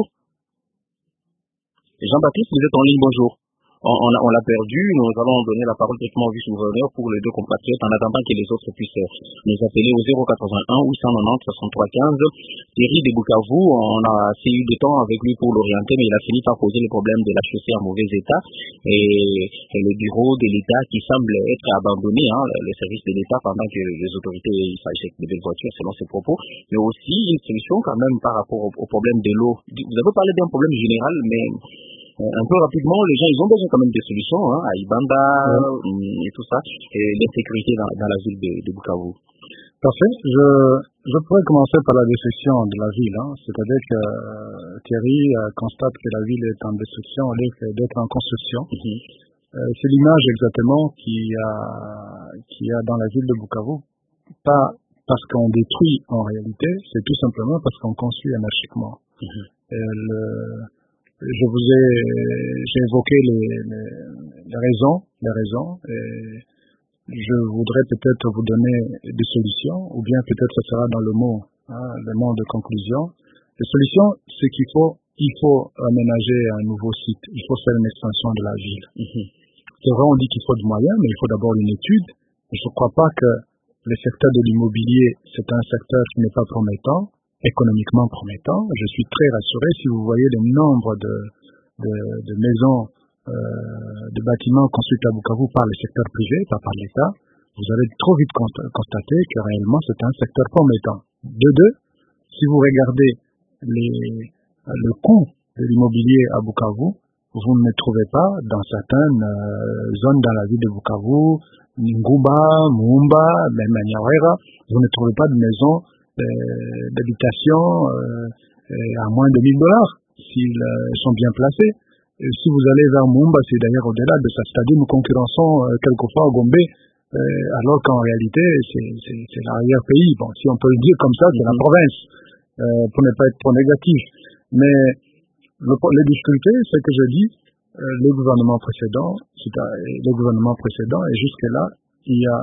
Jean-Baptiste, vous êtes en ligne, bonjour. On l'a perdu, nous allons donner la parole directement au vice-gouverneur pour les deux compatriotes en attendant que les autres puissent nous appeler au 081 890 63 15. Thierry de Bukavu, on a assez eu de temps avec lui pour l'orienter, mais il a fini par poser le problème de la chaussée en mauvais état et le bureau de l'État qui semble être abandonné, le service de l'État pendant que les autorités s'achètent de belles voitures selon ses propos, mais aussi une solution quand même par rapport au problème de l'eau. Vous avez parlé d'un problème général, mais un peu rapidement, les gens, ils ont besoin quand même des solutions, à Ibanda et tout ça, et l'insécurité dans la ville de Bukavu. Parfait. Je pourrais commencer par la destruction de la ville. C'est-à-dire que Thierry constate que la ville est en destruction au lieu d'être en construction. C'est l'image exactement qu'il y a dans la ville de Bukavu. Pas parce qu'on détruit en réalité, c'est tout simplement parce qu'on construit anarchiquement. J'ai évoqué les raisons, et je voudrais peut-être vous donner des solutions, ou bien peut-être ce sera dans le mot de conclusion. Les solutions, c'est qu'il faut aménager un nouveau site, il faut faire une extension de la ville. C'est vrai, on dit qu'il faut des moyens, mais il faut d'abord une étude. Je ne crois pas que le secteur de l'immobilier, c'est un secteur qui n'est pas promettant, économiquement promettant. Je suis très rassuré si vous voyez le nombre de maisons, de bâtiments construits à Bukavu par le secteur privé, pas par l'État. Vous allez trop vite constater que réellement c'est un secteur promettant. De deux, si vous regardez le coût de l'immobilier à Bukavu, vous ne trouvez pas dans certaines zones dans la ville de Bukavu, Ngouba, Mumba, même à Nyawera, vous ne trouvez pas de maisons d'habitation à moins de $1000 s'ils sont bien placés. Et si vous allez vers Mumba, c'est d'ailleurs au-delà de ça, c'est-à-dire nous concurrençons quelquefois au Gombe, alors qu'en réalité c'est l'arrière-pays. Bon, si on peut le dire comme ça, c'est la province. pour ne pas être trop négatif. Mais les difficultés, c'est que je dis, le gouvernement précédent, et jusque-là, il y a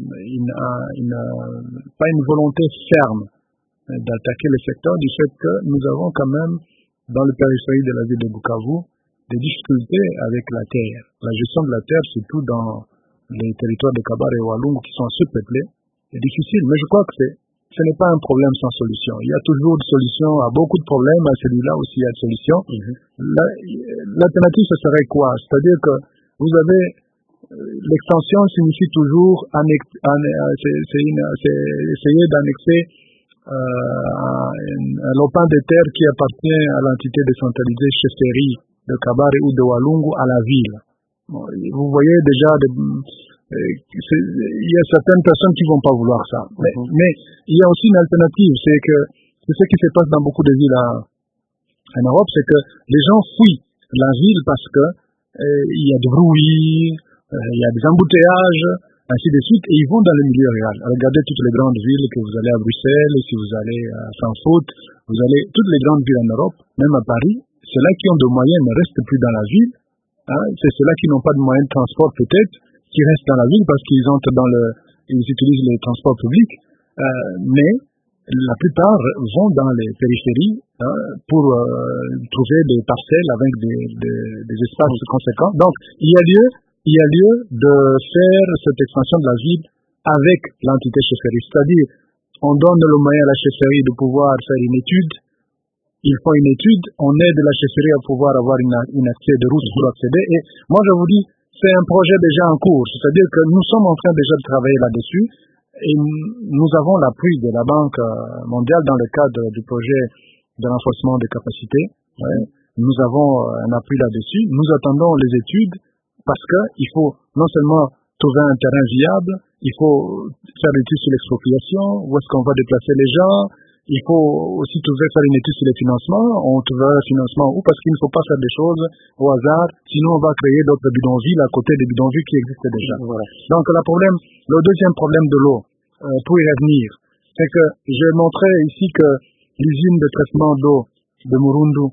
pas une volonté ferme d'attaquer le secteur du fait que nous avons quand même, dans le périphérie de la ville de Bukavu, des difficultés avec la terre. La gestion de la terre, surtout dans les territoires de Kabare et Walungu qui sont surpeuplés, est difficile. Mais je crois que ce n'est pas un problème sans solution. Il y a toujours des solutions à beaucoup de problèmes. À celui-là aussi, il y a des solutions. L'alternative, ce serait quoi? C'est-à-dire que vous avez l'extension signifie toujours essayer d'annexer un lopin de terre qui appartient à l'entité décentralisée chefferie de Kabare ou de Walungu à la ville. Bon, vous voyez déjà, il y a certaines personnes qui vont pas vouloir ça. Mais il y a aussi une alternative, c'est ce qui se passe dans beaucoup de villes en Europe, c'est que les gens fuient la ville parce que il y a du bruit, il y a des embouteillages, ainsi de suite, et ils vont dans le milieu rural. Regardez toutes les grandes villes, que vous allez à Bruxelles, si vous allez à Francfort, vous allez toutes les grandes villes en Europe, même à Paris, ceux-là qui ont de moyens ne restent plus dans la ville. C'est ceux-là qui n'ont pas de moyens de transport peut-être, qui restent dans la ville parce qu'ils entrent ils utilisent les transports publics, mais la plupart vont dans les périphéries pour trouver des parcelles avec des espaces conséquents. Donc, il y a lieu de faire cette extension de la ville avec l'entité chefferie. C'est-à-dire, on donne le moyen à la chefferie de pouvoir faire une étude. Ils font une étude, on aide la chefferie à pouvoir avoir une accès de route pour accéder. Et moi, je vous dis, c'est un projet déjà en cours. C'est-à-dire que nous sommes en train déjà de travailler là-dessus. Et nous avons l'appui de la Banque mondiale dans le cadre du projet de renforcement des capacités. Nous avons un appui là-dessus. Nous attendons les études parce qu'il faut non seulement trouver un terrain viable, il faut faire l'étude sur l'expropriation, où est-ce qu'on va déplacer les gens. Il faut aussi faire une étude sur les financements. On trouvera un financement où, parce qu'il ne faut pas faire des choses au hasard, sinon on va créer d'autres bidonvilles à côté des bidonvilles qui existent déjà. Voilà. Donc le deuxième problème de l'eau, pour y revenir, c'est que j'ai montré ici que l'usine de traitement d'eau de Murundu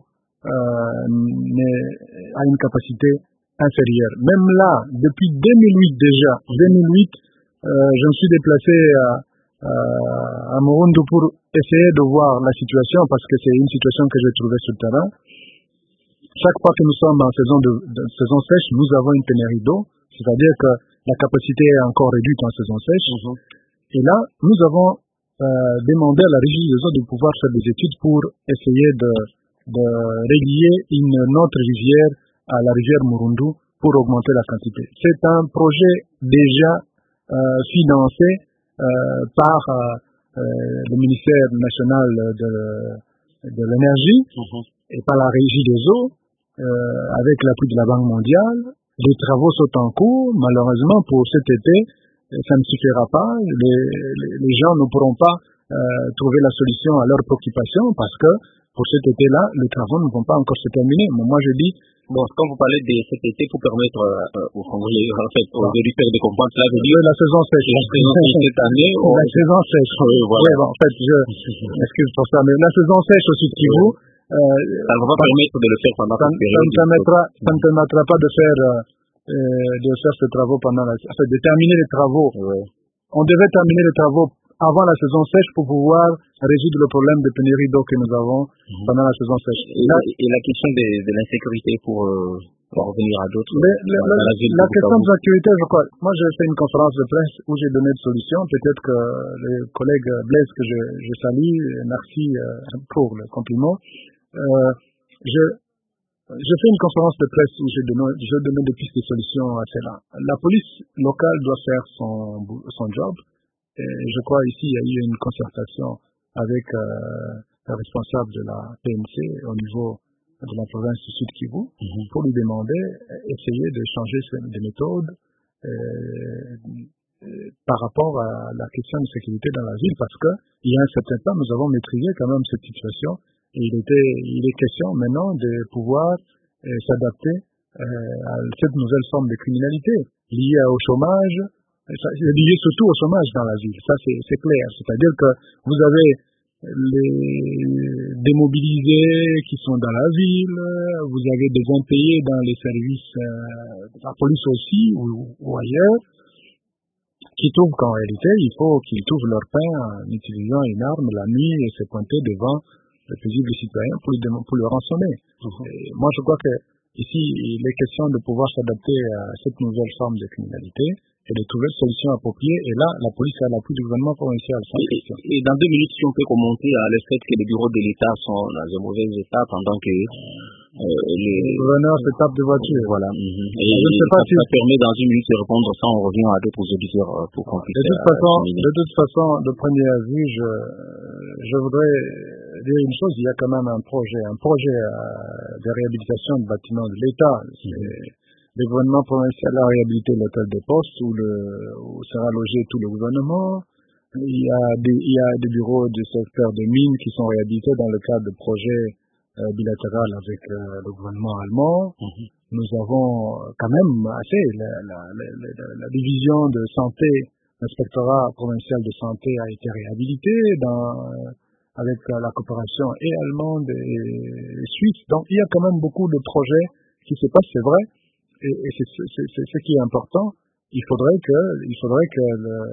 a une capacité inférieure. Même là, depuis 2008 déjà, je me suis déplacé à Murundu pour essayer de voir la situation, parce que c'est une situation que j'ai trouvée sur le terrain. Chaque fois que nous sommes en saison sèche, nous avons une pénurie d'eau, c'est-à-dire que la capacité est encore réduite en saison sèche. Et là, nous avons demandé à la Régie des eaux de pouvoir faire des études pour essayer de relier une autre rivière à la rivière Murundu pour augmenter la quantité. C'est un projet déjà financé par le ministère national de l'énergie et par la Régie des eaux, avec l'appui de la Banque mondiale. Les travaux sont en cours. Malheureusement, pour cet été, ça ne suffira pas. Les gens ne pourront pas trouver la solution à leurs préoccupations parce que pour cet été-là, les travaux ne vont pas encore se terminer. Mais moi, je dis... Bon, quand vous parlez de cet été, pour permettre aux Congolais, en fait, aux auditeurs de comprendre, cela veut dire... La saison sèche. La saison sèche cette année. La saison sèche. Oui, voilà. Oui, bon, en fait, je m'excuse pour ça, mais la saison sèche au Sud Kivu... ça ne va pas permettre de le faire pendant cette période. Ça ne permettra pas de faire ces travaux de terminer les travaux. Ouais. On devait terminer les travaux avant la saison sèche pour pouvoir résoudre le problème de pénurie d'eau que nous avons pendant la saison sèche. Et la question de l'insécurité pour revenir à d'autres. La question de l'insécurité, je crois. Moi, j'ai fait une conférence de presse où j'ai donné des solutions. Peut-être que le collègue Blaise, que je salue, merci pour le compliment. J'ai fait une conférence de presse où j'ai donné des pistes de solutions à cela. La police locale doit faire son job. Et je crois ici il y a eu une concertation avec le responsable de la PNC au niveau de la province du Sud Kivu pour lui demander, essayer de changer de méthode par rapport à la question de sécurité dans la ville, parce que il y a un certain temps nous avons maîtrisé quand même cette situation et il est question maintenant de pouvoir s'adapter à cette nouvelle forme de criminalité liée au chômage. C'est lié surtout au chômage dans la ville, ça c'est clair. C'est-à-dire que vous avez les démobilisés qui sont dans la ville, vous avez des impayés dans les services de la police aussi ou ailleurs, qui trouvent qu'en réalité, il faut qu'ils trouvent leur pain en utilisant une arme la nuit et se pointer devant les paisibles citoyens pour le rançonner. Moi, je crois que ici, il est question de pouvoir s'adapter à cette nouvelle forme de criminalité et de trouver une solution appropriée. Et là, la police a l'appui du gouvernement provincial. Et dans 2 minutes, si on peut commenter le fait que les bureaux de l'État sont dans un mauvais état pendant que les gouverneurs se tapent de voitures. Voilà. Et je ne sais pas si ça permet dans 1 minute de répondre. Ça, on revient à d'autres auditeurs pour qu'on puisse. De toute façon, de première vue, je voudrais dire une chose. Il y a quand même un projet de réhabilitation de bâtiments de l'État. Le gouvernement provincial a réhabilité l'hôtel des postes où sera logé tout le gouvernement. Il y a des bureaux du secteur des mines qui sont réhabilités dans le cadre de projets bilatéral avec le gouvernement allemand. Nous avons quand même assez la division de santé, l'inspectorat provincial de santé a été réhabilité avec la coopération et allemande et suisse. Donc il y a quand même beaucoup de projets qui se passent, c'est vrai, et c'est ce qui est important. Il faudrait que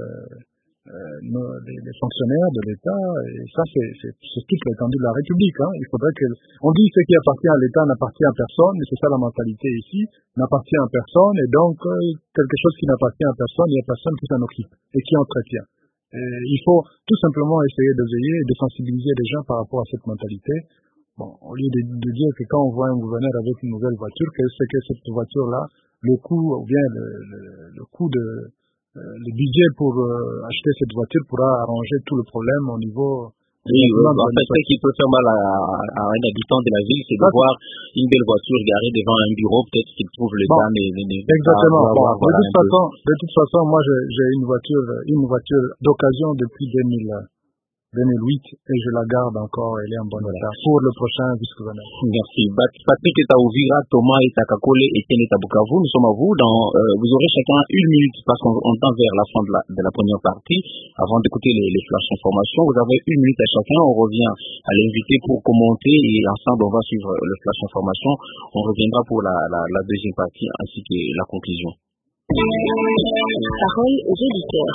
les fonctionnaires de l'État, et ça c'est toute l'étendue de la République, il faudrait on dit ce qui appartient à l'État n'appartient à personne, et c'est ça la mentalité ici, n'appartient à personne, et donc quelque chose qui n'appartient à personne, il n'y a personne qui s'en occupe et qui entretient. Et il faut tout simplement essayer de veiller et de sensibiliser les gens par rapport à cette mentalité. Bon, au lieu de dire que quand on voit un gouverneur avec une nouvelle voiture, que c'est que cette voiture-là, le coût ou bien le coût le budget pour acheter cette voiture pourra arranger tout le problème au niveau... Oui, en fait, ce qui peut faire mal à un habitant de la ville, c'est de voir une belle voiture garée devant un bureau, peut-être qu'il trouve le temps exactement. De toute façon, moi, j'ai une voiture d'occasion depuis 2008 et je la garde encore, elle est en bon état pour le prochain vice-gouverneur. Merci. Patrick est à Uvira, Thomas est à Kakole et Ken est à Bukavu. Nous sommes à vous. Vous aurez chacun 1 minute parce qu'on tend vers la fin de la première partie. Avant d'écouter les flash informations, vous avez 1 minute à chacun. On revient à l'invité pour commenter et ensemble on va suivre le flash information. On reviendra pour la deuxième partie ainsi que la conclusion. Parole aux auditeurs.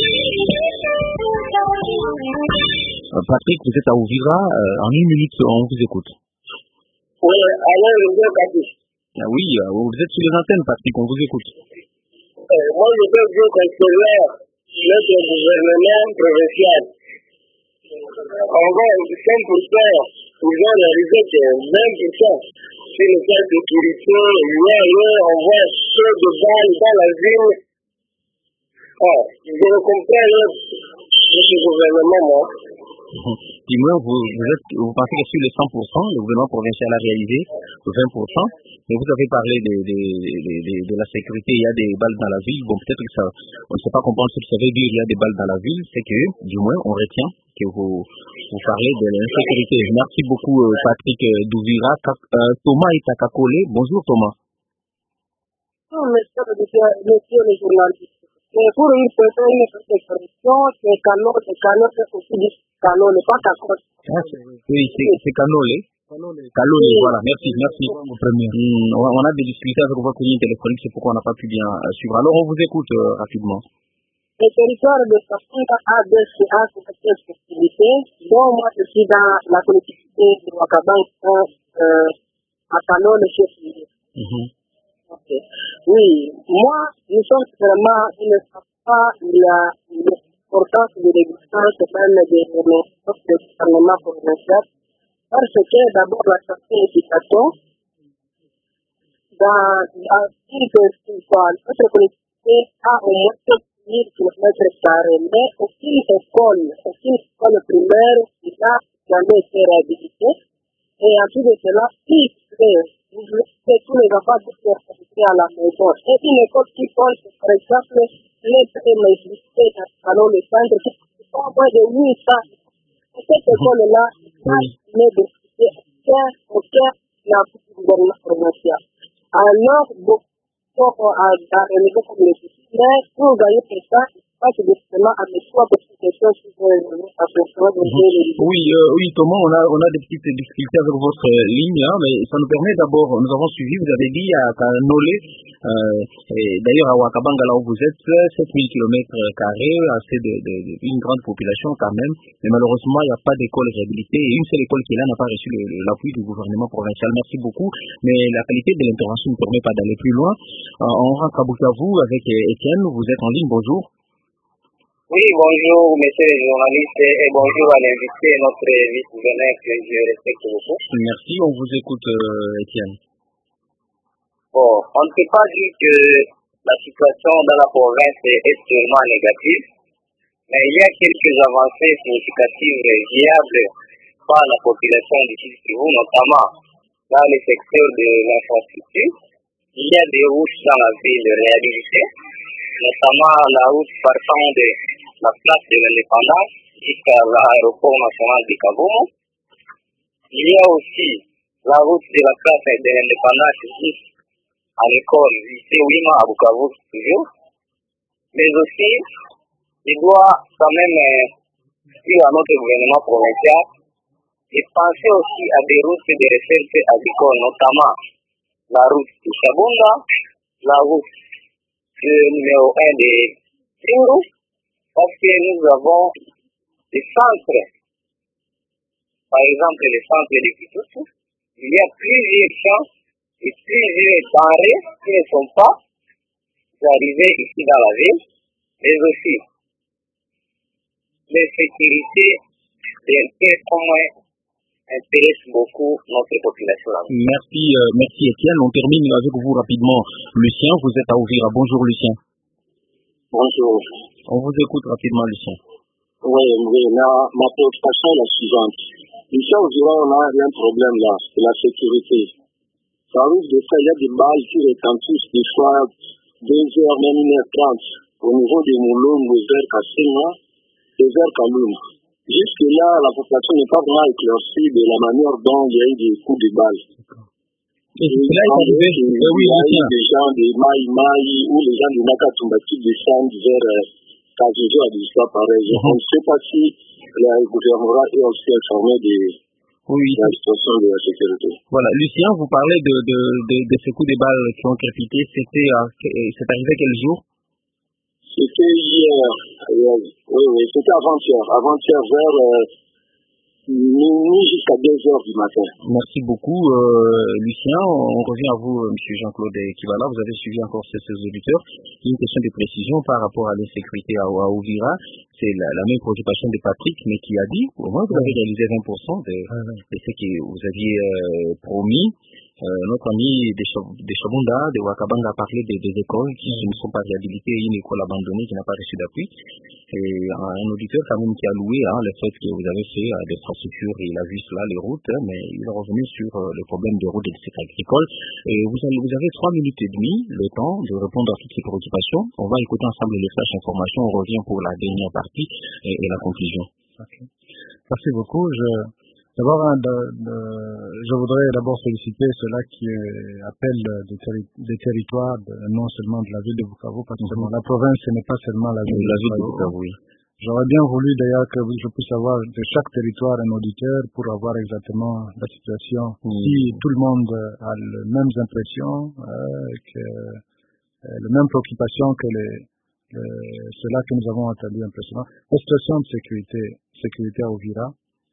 Patrick, vous êtes à Uvira. En 1 minute, on vous écoute. Oui, alors, oui, vous êtes sur les antennes, Patrick, on vous écoute. Moi, je veux dire que c'est là notre gouvernement provincial. On va 100%, nous allons réaliser que 20%. C'est le cas de sécurité, on voit peu de balles dans la ville. Je comprends ce gouvernement, moi. Dis-moi, vous pensez que sur les 100%, le gouvernement provincial a réalisé 20%, mais vous avez parlé de la sécurité, il y a des balles dans la ville. Bon, peut-être que ça, on ne sait pas comprendre ce que ça veut dire, il y a des balles dans la ville, c'est que, du moins, on retient que vous parlez de l'insécurité. Merci beaucoup, Patrick Douvira. Thomas est à Kakole. Bonjour, Thomas. Monsieur le journaliste. Pour une certaine correction, c'est Canot, c'est aussi du Canot, pas Kakole. Oui, c'est Canole. Calole, voilà, merci. On a des difficultés avec votre ligne téléphonique, c'est pourquoi on n'a pas pu bien suivre. Alors, on vous écoute rapidement. Le territoire de Kapunga a deux séances de cette activité, dont moi je suis dans la collectivité de Wakabank à Canole, chef. Okay. Oui, moi, nous sommes vraiment, je ne sais pas l'importance de l'existence même des gouvernements provinciaux, parce que d'abord la santé et l'éducation, notre collectivité a au moins 7 000 km², mais aucune école primaire n'a jamais été réhabilitée, et en plus de cela, tous les enfants doivent être à la maison. Et une école qui porte, par exemple, les prémagistrés dans le centre, qui sont moins de 800. Cette école-là n'est de aucun appui du gouvernement provincial. Alors, beaucoup à un niveau comme le mais pour gagner pour ça, il faut que justement à mes choix, parce que question qui peut évoluer à ce point de Oui, Thomas, on a des petites difficultés avec votre ligne, hein, mais ça nous permet d'abord, nous avons suivi, vous avez dit à Kanolé, d'ailleurs à Wakabanga, là où vous êtes, 7000 km², assez une grande population quand même, mais malheureusement, il n'y a pas d'école réhabilitée, et une seule école qui est là n'a pas reçu l'appui du gouvernement provincial. Merci beaucoup, mais la qualité de l'intervention ne permet pas d'aller plus loin. On rentre à Bukavu avec Étienne, vous êtes en ligne, bonjour. Oui, bonjour, messieurs les journalistes, et bonjour à l'invité, notre vice-gouverneur que je respecte beaucoup. Merci, on vous écoute, Étienne. Bon, on ne peut pas dire que la situation dans la province est extrêmement négative, mais il y a quelques avancées significatives viables par la population du Sud-Kivu, notamment dans le secteur de l'infrastructure. Il y a des routes dans la ville réhabilitées, notamment la route partant de la place de l'Indépendance jusqu'à l'aéroport national de Kavumu. Il y a aussi la route de la place de l'Indépendance jusqu'à l'école lycée Wima à Bukavu toujours. Mais aussi, il doit quand même dire à notre gouvernement provincial de penser aussi à des routes de recherche agricole, notamment la route de Chabunda, la route numéro 1 de Tingu, parce que nous avons des centres, par exemple les centres de Kitutu, il y a plusieurs champs et plusieurs denrées qui ne sont pas arrivées ici dans la ville, mais aussi les sécurités des témoins intéresse beaucoup notre population. Merci Étienne. On termine avec vous rapidement. Lucien, vous êtes à Ouvira. Bonjour Lucien. Bonjour. On vous écoute rapidement Lucien. Oui, ma préoccupation est la suivante. Ici à Ouvira, on a un problème là, c'est la sécurité. Ça arrive de ça, il y a des balles qui retentissent des fois 2h, même 1h30 au niveau des Moulons, des heures Kassima, des heures Kaloum. Jusque-là, la population n'est pas vraiment éclaircie de la manière dont il y a eu des coups de balles. Et cela est arrivé, oui, des gens de Maï ou les gens de Nakatumba qui descendent vers Kazozo à des histoires pareilles. On ne sait pas si le gouvernement est aussi informé de la situation de la sécurité. Voilà, Lucien, vous parlez de ces coups de balles qui ont crépité. C'est arrivé quel jour? C'était hier, oui, c'était avant-hier vers minuit jusqu'à 2h du matin. Merci beaucoup, Lucien. On revient à vous, M. Jean-Claude Kibala. Vous avez suivi encore ces auditeurs. Une question de précision par rapport à l'insécurité à Ouvira. C'est la même préoccupation de Patrick, mais qui a dit, au moins, vous avez réalisé 20% de ce que vous aviez promis. Notre ami de Chabunda, de Wakabanga, a parlé des écoles qui ne sont pas réhabilitées, une école abandonnée qui n'a pas reçu d'appui. Et un auditeur quand même qui a loué le fait que vous avez fait des infrastructures, il a vu cela, les routes, mais il est revenu sur le problème des routes et des secteurs agricoles. Et vous avez 3 minutes et demie, le temps de répondre à toutes ces préoccupations. On va écouter ensemble les flashs informations, on revient pour la dernière partie et la conclusion. Okay. Merci beaucoup. Je voudrais d'abord féliciter ceux-là qui appellent des territoires, non seulement de la ville de Bukavu, parce que la province, ce n'est pas seulement la ville de Bukavu. Oui. J'aurais bien voulu d'ailleurs que je puisse avoir de chaque territoire un auditeur pour avoir exactement la situation. Si tout le monde a les mêmes impressions, les mêmes préoccupations que ceux-là que nous avons entendu un peu souvent. La situation de sécurité à Ouvira,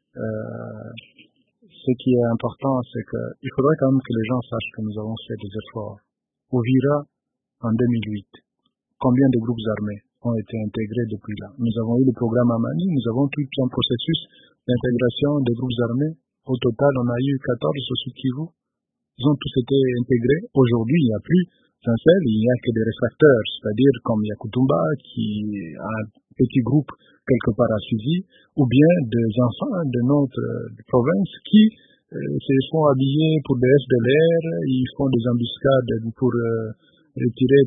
ce qui est important, c'est qu'il faudrait quand même que les gens sachent que nous avons fait des efforts. Ouvira, en 2008, combien de groupes armés ont été intégrés depuis là? Nous avons eu le programme Amani, nous avons tout un processus d'intégration des groupes armés. Au total, on a eu 14 au Sud-Kivu. Ils ont tous été intégrés. Aujourd'hui, il n'y a plus d'un seul, il n'y a que des réfracteurs, c'est-à-dire comme Yakutumba, qui a un petit groupe quelque part à Suzy, ou bien des enfants de notre province qui se font habiller pour des SDLR, ils font des embuscades pour retirer,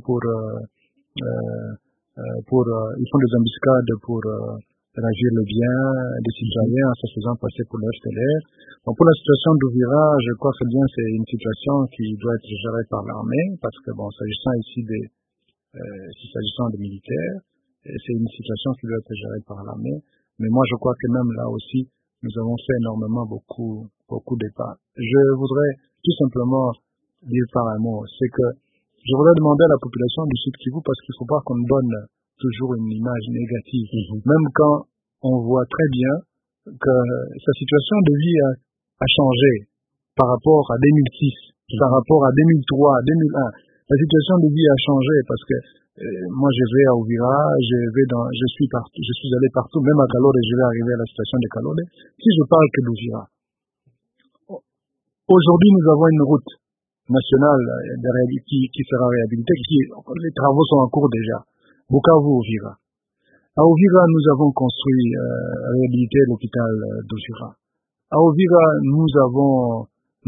ils font des embuscades pour réagir le bien des citoyens en se faisant passer pour les SDLR. Donc pour la situation d'Ouvira, je crois que bien c'est une situation qui doit être gérée par l'armée, parce que s'agissant ici s'agissant des militaires, c'est une situation qui doit être gérée par l'armée. Mais moi, je crois que même là aussi, nous avons fait énormément beaucoup de pas. Je voudrais tout simplement dire par un mot, c'est que je voudrais demander à la population du Sud Kivu, parce qu'il ne faut pas qu'on donne toujours une image négative, même quand on voit très bien que sa situation de vie a changé par rapport à 2006, par rapport à 2003, 2001. La situation de vie a changé parce que moi je vais à Uvira, je suis allé partout, même à Kalore, je vais arriver à la station de Kalore. Si je parle que d'Uvira, aujourd'hui nous avons une route nationale qui sera réhabilitée, les travaux sont en cours déjà. Bukavu-Uvira. À Uvira, nous avons construit, réhabilité l'hôpital d'Uvira. À Uvira, nous avons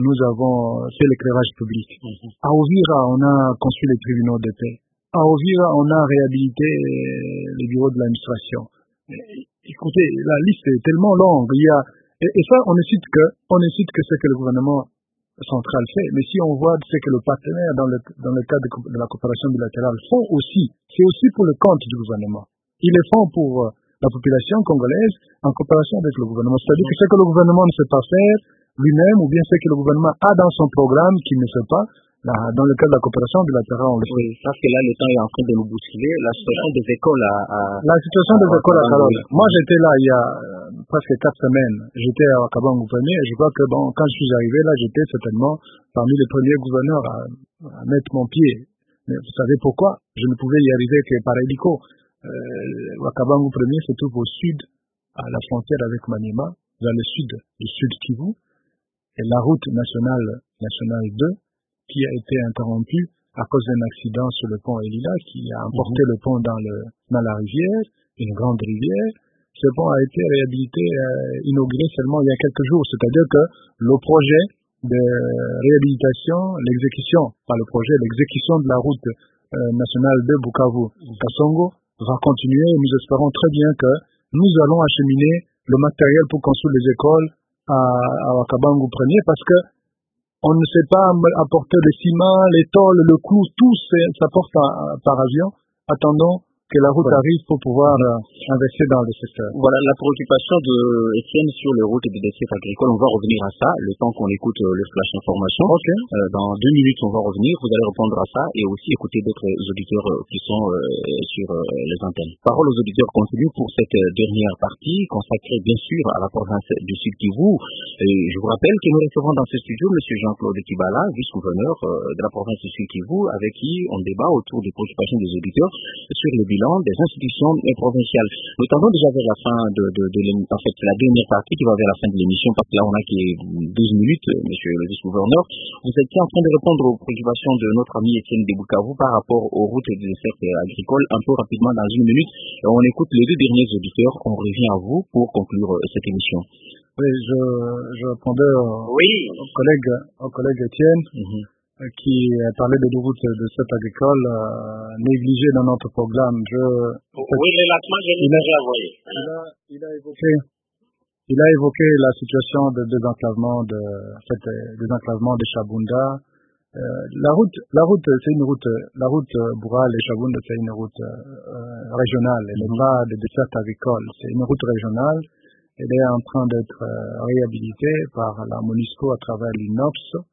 fait l'éclairage public. À Uvira, on a construit les tribunaux de paix. À Uvira, on a réhabilité les bureaux de l'administration. Écoutez, la liste est tellement longue. Et ça, on ne cite que ce que le gouvernement central fait. Mais si on voit ce que le partenaire dans le cadre de la coopération bilatérale font aussi, c'est aussi pour le compte du gouvernement. Ils le font pour la population congolaise en coopération avec le gouvernement. C'est-à-dire que ce que le gouvernement ne sait pas faire lui-même, ou bien ce que le gouvernement a dans son programme qu'il ne fait pas, dans le cadre de la coopération bilatérale, on le fait. Oui, parce que là, le temps est en train de nous bousculer. La situation des écoles La situation des écoles à Kalole. Moi, j'étais là il y a presque 4 semaines. J'étais à Wakabangu premier, et je crois que quand je suis arrivé là, j'étais certainement parmi les premiers gouverneurs à mettre mon pied. Mais vous savez pourquoi? Je ne pouvais y arriver que par hélico. Wakabangu premier se trouve au sud, à la frontière avec Maniema, vers le sud du Sud Kivu, et la route nationale 2, qui a été interrompue à cause d'un accident sur le pont Elila, qui a emporté le pont dans la rivière, une grande rivière. Ce pont a été réhabilité, inauguré seulement il y a quelques jours, c'est-à-dire que le projet de réhabilitation, l'exécution de la route nationale de Bukavu-Kasongo va continuer, et nous espérons très bien que nous allons acheminer le matériel pour construire les écoles à Wakabangu premier, parce que on ne sait pas apporter le ciment, les tôles, le clou, tout s'apporte par avion. Attendons que la route arrive pour pouvoir investir dans le secteur. Voilà la préoccupation de Étienne sur les routes et des déchets agricoles. On va revenir à ça, le temps qu'on écoute le flash information. Okay. Dans 2 minutes, on va revenir. Vous allez répondre à ça et aussi écouter d'autres auditeurs qui sont sur les antennes. Parole aux auditeurs continue pour cette dernière partie consacrée bien sûr à la province du Sud Kivu. Je vous rappelle que nous recevons dans ce studio M. Jean-Claude Kibala, vice-gouverneur de la province du Sud Kivu, avec qui on débat autour des préoccupations des auditeurs sur le bilan des institutions provinciales. Nous tendons déjà vers la fin de en fait, la dernière partie qui va vers la fin de l'émission, parce que là, on a qui 12 minutes, monsieur le vice-gouverneur. Vous étiez en train de répondre aux préoccupations de notre ami Étienne de Bukavu par rapport aux routes et des desserts agricoles, un peu rapidement dans 1 minute. On écoute les 2 derniers auditeurs. On revient à vous pour conclure cette émission. Oui, je répondais au collègue Étienne. Qui parlait des routes de cette agricole négligées dans notre programme. Oui, les lancements, je l'ai déjà envoyé. Il a évoqué la situation de désenclavement de Chabunda. La route, c'est une route, la route Boural et Chabunda, c'est une route régionale. Elle n'est pas de dessert agricole. C'est une route régionale. Elle est en train d'être réhabilitée par la MONUSCO à travers l'INOPS.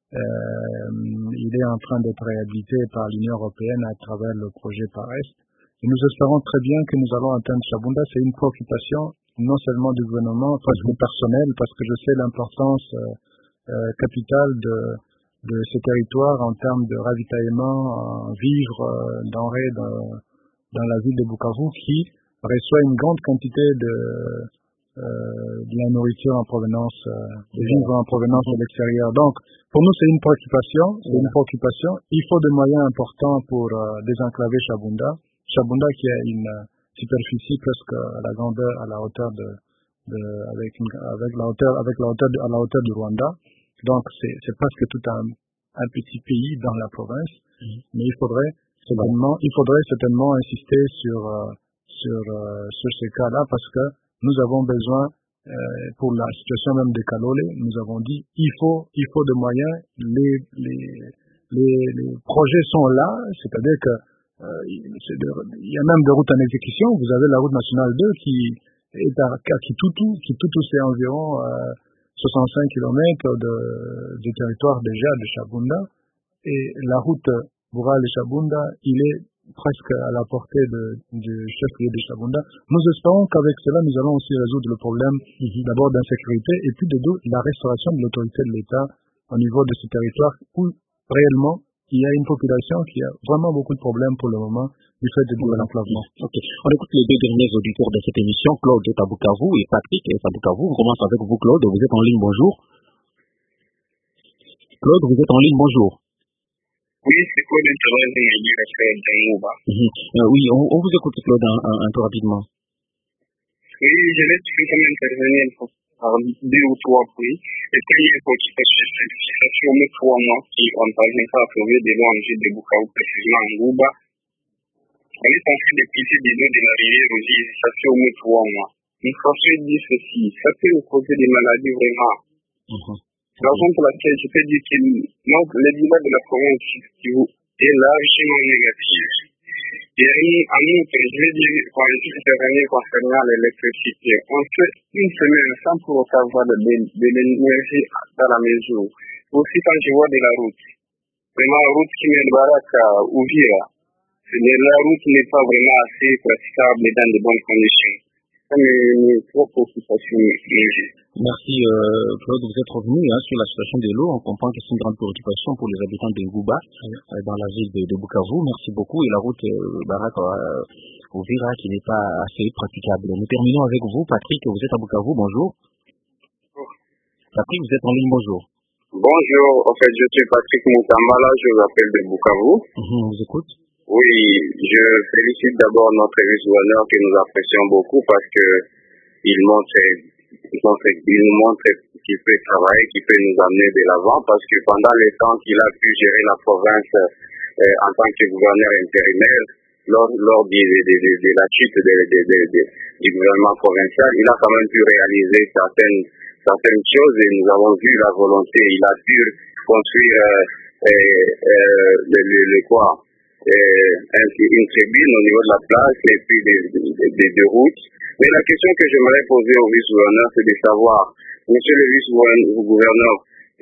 Il est en train d'être réhabilité par l'Union européenne à travers le projet PAREST. Et nous espérons très bien que nous allons atteindre Chabunda. C'est une préoccupation non seulement du gouvernement, parce que personnel, parce que je sais l'importance capitale de ce territoire en termes de ravitaillement, vivres, denrées dans la ville de Bukavu, qui reçoit une grande quantité de la nourriture en provenance, des vivres en provenance de l'extérieur. Donc, pour nous, c'est une préoccupation. Il faut des moyens importants pour désenclaver Chabunda. Chabunda qui a une superficie presque à la grandeur, à la hauteur avec la hauteur du Rwanda. Donc, c'est presque tout un petit pays dans la province. Mais il faudrait certainement insister sur ces cas-là, parce que nous avons besoin, pour la situation même de Kalole, nous avons dit, il faut des moyens, les projets sont là, c'est-à-dire que il y a même des routes en exécution. Vous avez la route nationale 2 qui Kitutu, c'est environ 65 km du territoire déjà de Chabunda. Et la route Bourale et Chabunda, il est presque à la portée du chef-lieu de Chabunda. Nous espérons qu'avec cela, nous allons aussi résoudre le problème d'abord d'insécurité et puis de la restauration de l'autorité de l'État au niveau de ce territoire où réellement il y a une population qui a vraiment beaucoup de problèmes pour le moment du fait de l'enclavement. Ok. On écoute les deux derniers auditeurs de cette émission, Claude est à Bukavu et Patrick est à Bukavu. On commence avec vous, Claude. Vous êtes en ligne, bonjour. Claude, vous êtes en ligne, bonjour. Oui, c'est quoi l'intérêt de Ngouba? Oui, on vous écoute, Claude, un peu rapidement. Oui, je vais tout simplement intervenir par 2 ou 3 points. Le premier point, c'est sur mes 3 mois qui ont parvenu à trouver des langues de Bukavu, précisément en Ngouba. On est en train de pisser des eaux de la rivière aussi, ça fait au moins 3 mois. Il faut se dire ceci, ça peut nous causer des maladies vraiment. La raison pour laquelle je peux dire que le bilan de la province est largement négatif. Il y a un autre, je vais dire, quand je suis intervenu concernant l'électricité, on fait une semaine sans pour autant avoir de l'énergie dans la maison. Aussi quand je vois de la route, vraiment la route qui mène de Baraka ou Vira, la route n'est pas vraiment assez praticable dans de bonnes conditions. Ça me trop préoccupation. Merci Claude, vous êtes revenu sur la situation de l'eau. On comprend que c'est une grande préoccupation pour les habitants de Ngouba, dans la ville de Bukavu. Merci beaucoup. Et la route Baraka au Vira qui n'est pas assez praticable. Nous terminons avec vous, Patrick. Vous êtes à Bukavu, bonjour. Patrick, vous êtes en ligne, bonjour. Bonjour, en fait je suis Patrick Moutambala, je vous appelle de Bukavu. On vous écoute. Oui, je félicite d'abord notre vice-gouverneur que nous apprécions beaucoup parce que il nous montre qu'il peut travailler, qu'il peut nous amener de l'avant parce que pendant le temps qu'il a pu gérer la province en tant que gouverneur intérimaire, lors de la chute du gouvernement provincial, il a quand même pu réaliser certaines choses et nous avons vu la volonté. Il a pu construire une tribune au niveau de la place et puis des routes. Mais la question que j'aimerais poser au vice-gouverneur, c'est de savoir, monsieur le vice-gouverneur,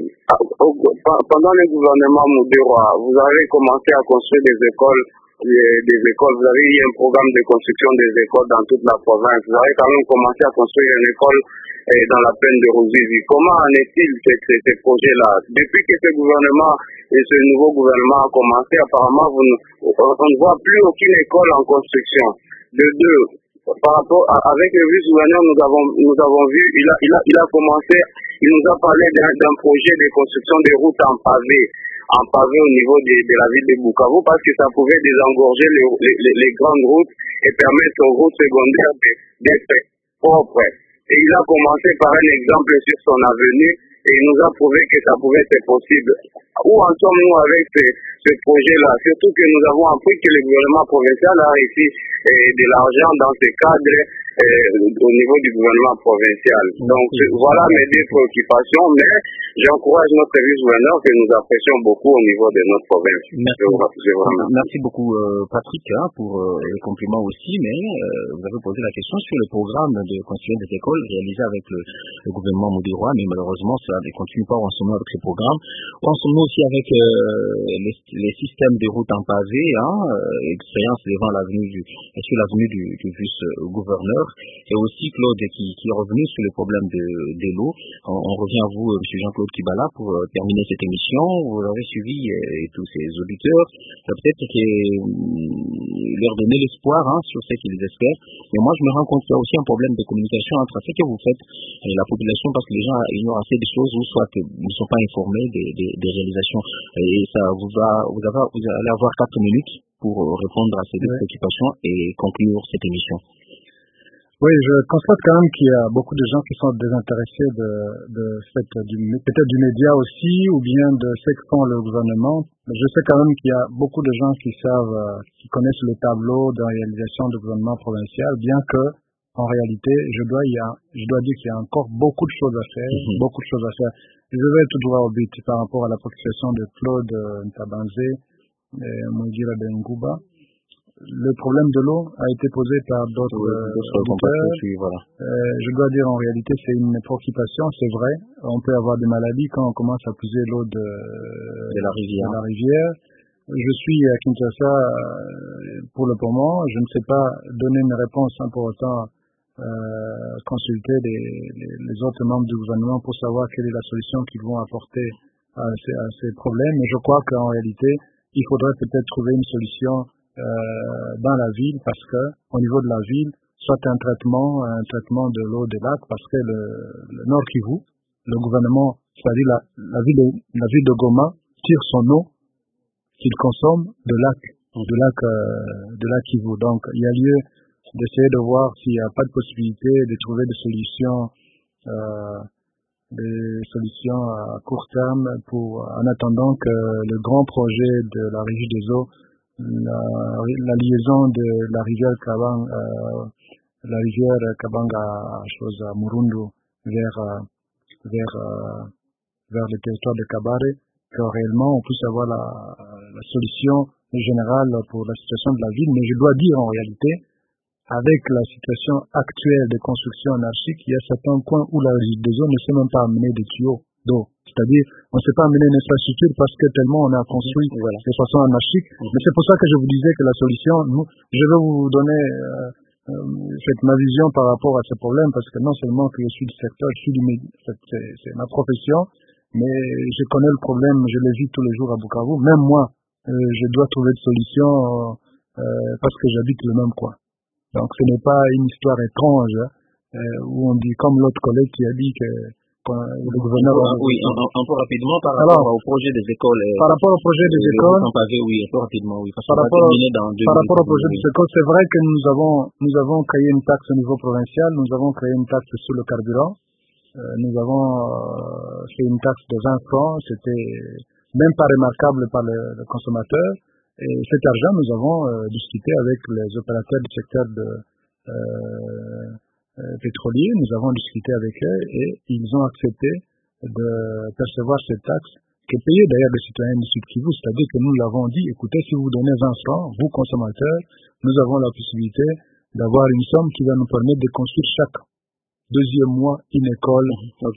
pendant le gouvernement Moudéroa, vous avez commencé à construire des écoles, vous avez eu un programme de construction des écoles dans toute la province. Vous avez quand même commencé à construire une école dans la plaine de Ruzizi. Comment en est-il ces projets-là? Depuis que ce gouvernement et ce nouveau gouvernement a commencé, apparemment, on ne voit plus aucune école en construction. De deux, par rapport avec le vice-gouverneur, nous avons vu, il a commencé, il nous a parlé d'un projet de construction des routes en pavé au niveau de la ville de Bukavu parce que ça pouvait désengorger les grandes routes et permettre aux routes secondaires d'être propres. Et il a commencé par un exemple sur son avenue et il nous a prouvé que ça pouvait être possible. Où en sommes-nous avec ce projet-là? Surtout que nous avons appris que le gouvernement provincial a réussi de l'argent dans ce cadre au niveau du gouvernement provincial. Donc voilà mes 2 préoccupations, mais j'encourage notre vice-gouverneur que nous apprécions beaucoup au niveau de notre province. Merci beaucoup Patrick pour les compliments aussi, mais vous avez posé la question sur le programme de construction des écoles réalisé avec le gouvernement Moudéroa, mais malheureusement ça ne continue pas en ce moment avec ce programme. En ce moment aussi avec les systèmes de routes en pavé, expérience devant sur l'avenue du vice-gouverneur, et aussi Claude qui est revenu sur le problème de l'eau. On revient à vous, M. Jean-Claude Kibala, pour terminer cette émission. Vous avez suivi tous ces auditeurs. Peut-être que leur donner l'espoir sur ce qu'ils espèrent. Mais moi, je me rends compte qu'il y a aussi un problème de communication entre ce que vous faites et la population, parce que les gens ignorent assez de choses ou soit ne sont pas informés des réalisations. Et ça, vous allez avoir 4 minutes pour répondre à ces 2 préoccupations et conclure cette émission. Oui, je constate quand même qu'il y a beaucoup de gens qui sont désintéressés peut-être du média aussi, ou bien de ce que font le gouvernement. Je sais quand même qu'il y a beaucoup de gens qui connaissent le tableau de réalisation du gouvernement provincial, bien que, en réalité, je dois dire qu'il y a encore beaucoup de choses à faire, beaucoup de choses à faire. Je vais tout droit au but par rapport à la préoccupation de Claude Ntabanzé et Mougira de Ngouba. le problème de l'eau a été posé par d'autres auditeurs. Voilà. Je dois dire, en réalité, c'est une préoccupation, c'est vrai. On peut avoir des maladies quand on commence à puiser l'eau de la rivière. Je suis à Kinshasa pour le moment. Je ne sais pas donner une réponse sans pour autant consulter les autres membres du gouvernement pour savoir quelle est la solution qu'ils vont apporter à ces problèmes. Mais je crois qu'en réalité, il faudrait peut-être trouver une solution dans la ville, parce que au niveau de la ville, soit un traitement de l'eau des lacs, parce que le Nord Kivu, le gouvernement, c'est-à-dire la ville de Goma, tire son eau qu'il consomme de lac Kivu. Donc il y a lieu d'essayer de voir s'il n'y a pas de possibilité de trouver des solutions à court terme en attendant que le grand projet de la Régie des eaux, la liaison de la rivière Kabanga à Murundu vers le territoire de Kabare, que réellement on puisse avoir la solution générale pour la situation de la ville. Mais je dois dire en réalité, avec la situation actuelle de construction anarchique, il y a certains coins où la Régie des eaux ne sait même pas amener des tuyaux d'eau. C'est-à-dire, on ne sait pas amener une infrastructure parce que tellement on a construit de façon anarchique. Mais c'est pour ça que je vous disais que la solution, je vais vous donner ma vision par rapport à ce problème, parce que non seulement que je suis du secteur, c'est ma profession, mais je connais le problème, je le vis tous les jours à Bukavu. Même moi, je dois trouver des solutions parce que j'habite le même coin. Donc ce n'est pas une histoire étrange où on dit, comme l'autre collègue qui a dit que le gouverneur... Oui, un peu rapidement par rapport au projet des écoles. Par rapport au projet des écoles... Oui, un peu rapidement, oui. Par rapport au projet des écoles, c'est vrai que nous avons créé une taxe au niveau provincial, nous avons créé une taxe sur le carburant, nous avons fait une taxe de 20 francs, c'était même pas remarquable par le consommateur. Et cet argent, nous avons discuté avec les opérateurs du secteur pétrolier, nous avons discuté avec eux et ils ont accepté de percevoir cette taxe qui est payée d'ailleurs des citoyens du Sud Kivu, c'est-à-dire que nous l'avons dit, écoutez, si vous donnez 20 francs, vous consommateurs, nous avons la possibilité d'avoir une somme qui va nous permettre de construire chaque deuxième mois une école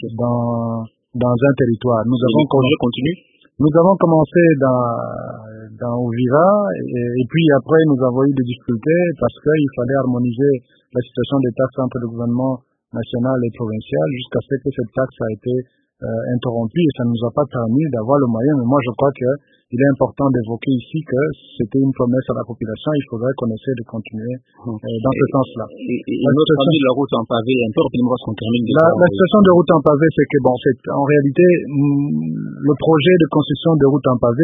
dans un territoire. Nous avons commencé dans Uvira et puis après nous avons eu des difficultés parce qu'il fallait harmoniser la situation des taxes entre le gouvernement national et provincial jusqu'à ce que cette taxe a été interrompue et ça ne nous a pas permis d'avoir le moyen. Mais moi je crois qu'il est important d'évoquer ici que c'était une promesse à la population, il faudrait qu'on essaie de continuer dans ce sens-là. Et notre ami, la route en pavé, un peu rapidement parce qu'on termine. La situation de route en pavé, c'est que en réalité, le projet de construction de route en pavé,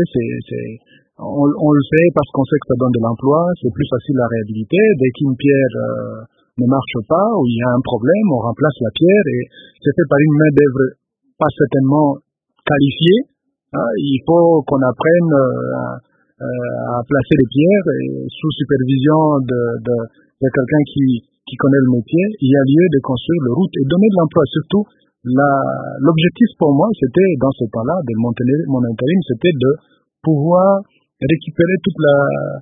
on le fait parce qu'on sait que ça donne de l'emploi, c'est plus facile à réhabiliter. Dès qu'une pierre ne marche pas ou il y a un problème, on remplace la pierre et c'est fait par une main d'œuvre pas certainement qualifiée. Il faut qu'on apprenne à placer les pierres et sous supervision de quelqu'un qui connaît le métier. Il y a lieu de construire les routes et donner de l'emploi. Surtout, l'objectif pour moi, c'était dans ce temps-là, de mon intérim, c'était de pouvoir récupérer toute la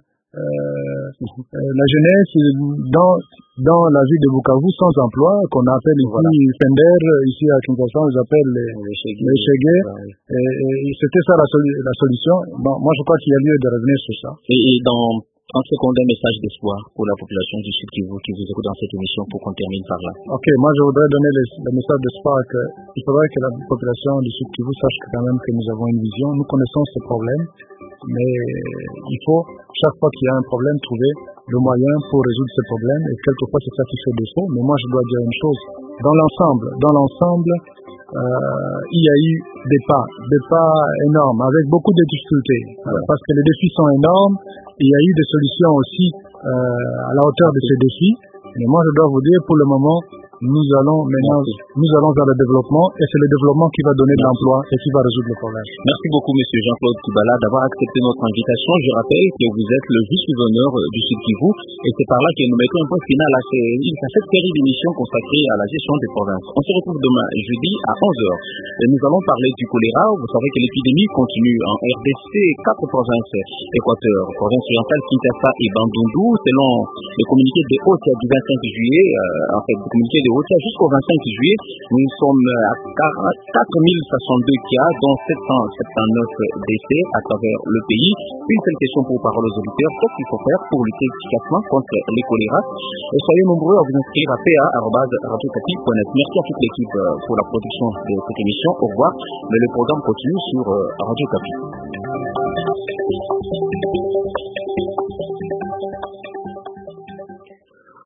jeunesse dans la ville de Bukavu sans emploi, qu'on appelle ici Fender, ici à Kinshasa on les appelle les Chegué. Et c'était ça la solution. Bon, moi je crois qu'il y a lieu de revenir sur ça. Et dans 30 secondes, un message d'espoir pour la population du Sud Kivu qui vous écoute dans cette émission pour qu'on termine par là. Ok, moi je voudrais donner le message d'espoir qu'il faudrait que la population du Sud Kivu sache quand même que nous avons une vision. Nous connaissons ce problème, mais il faut, chaque fois qu'il y a un problème, trouver le moyen pour résoudre ce problème. Et quelquefois c'est ça qui fait défaut. Mais moi je dois dire une chose, dans l'ensemble, il y a eu des pas énormes, avec beaucoup de difficultés, parce que les défis sont énormes. Il y a eu des solutions aussi à la hauteur de ces défis. Mais moi, je dois vous dire, pour le moment, nous allons vers le développement et c'est le développement qui va donner de l'emploi et qui va résoudre le problème. Merci beaucoup, monsieur Jean-Claude Kibala, d'avoir accepté notre invitation. Je rappelle que vous êtes le vice-gouverneur du Sud Kivu et c'est par là que nous mettons un point final à cette série d'émissions consacrée à la gestion des provinces. On se retrouve demain, jeudi, à 11h. Et nous allons parler du choléra. Vous savez que l'épidémie continue en RDC, 4 provinces: Équateur, province orientale, Kinshasa et Bandundu. Selon le communiqué de OCHA du 25 juillet, le communiqué de OCHA jusqu'au 25 juillet, nous sommes à 4562 cas, dont 779 décès à travers le pays. Une seule question pour parole aux auditeurs: qu'est-ce qu'il faut faire pour lutter efficacement contre les choléra? Et soyez nombreux à vous inscrire à pa@radiocapi.net. Merci à toute l'équipe pour la production de cette émission. Au revoir. Mais le programme continue sur Radio Capi.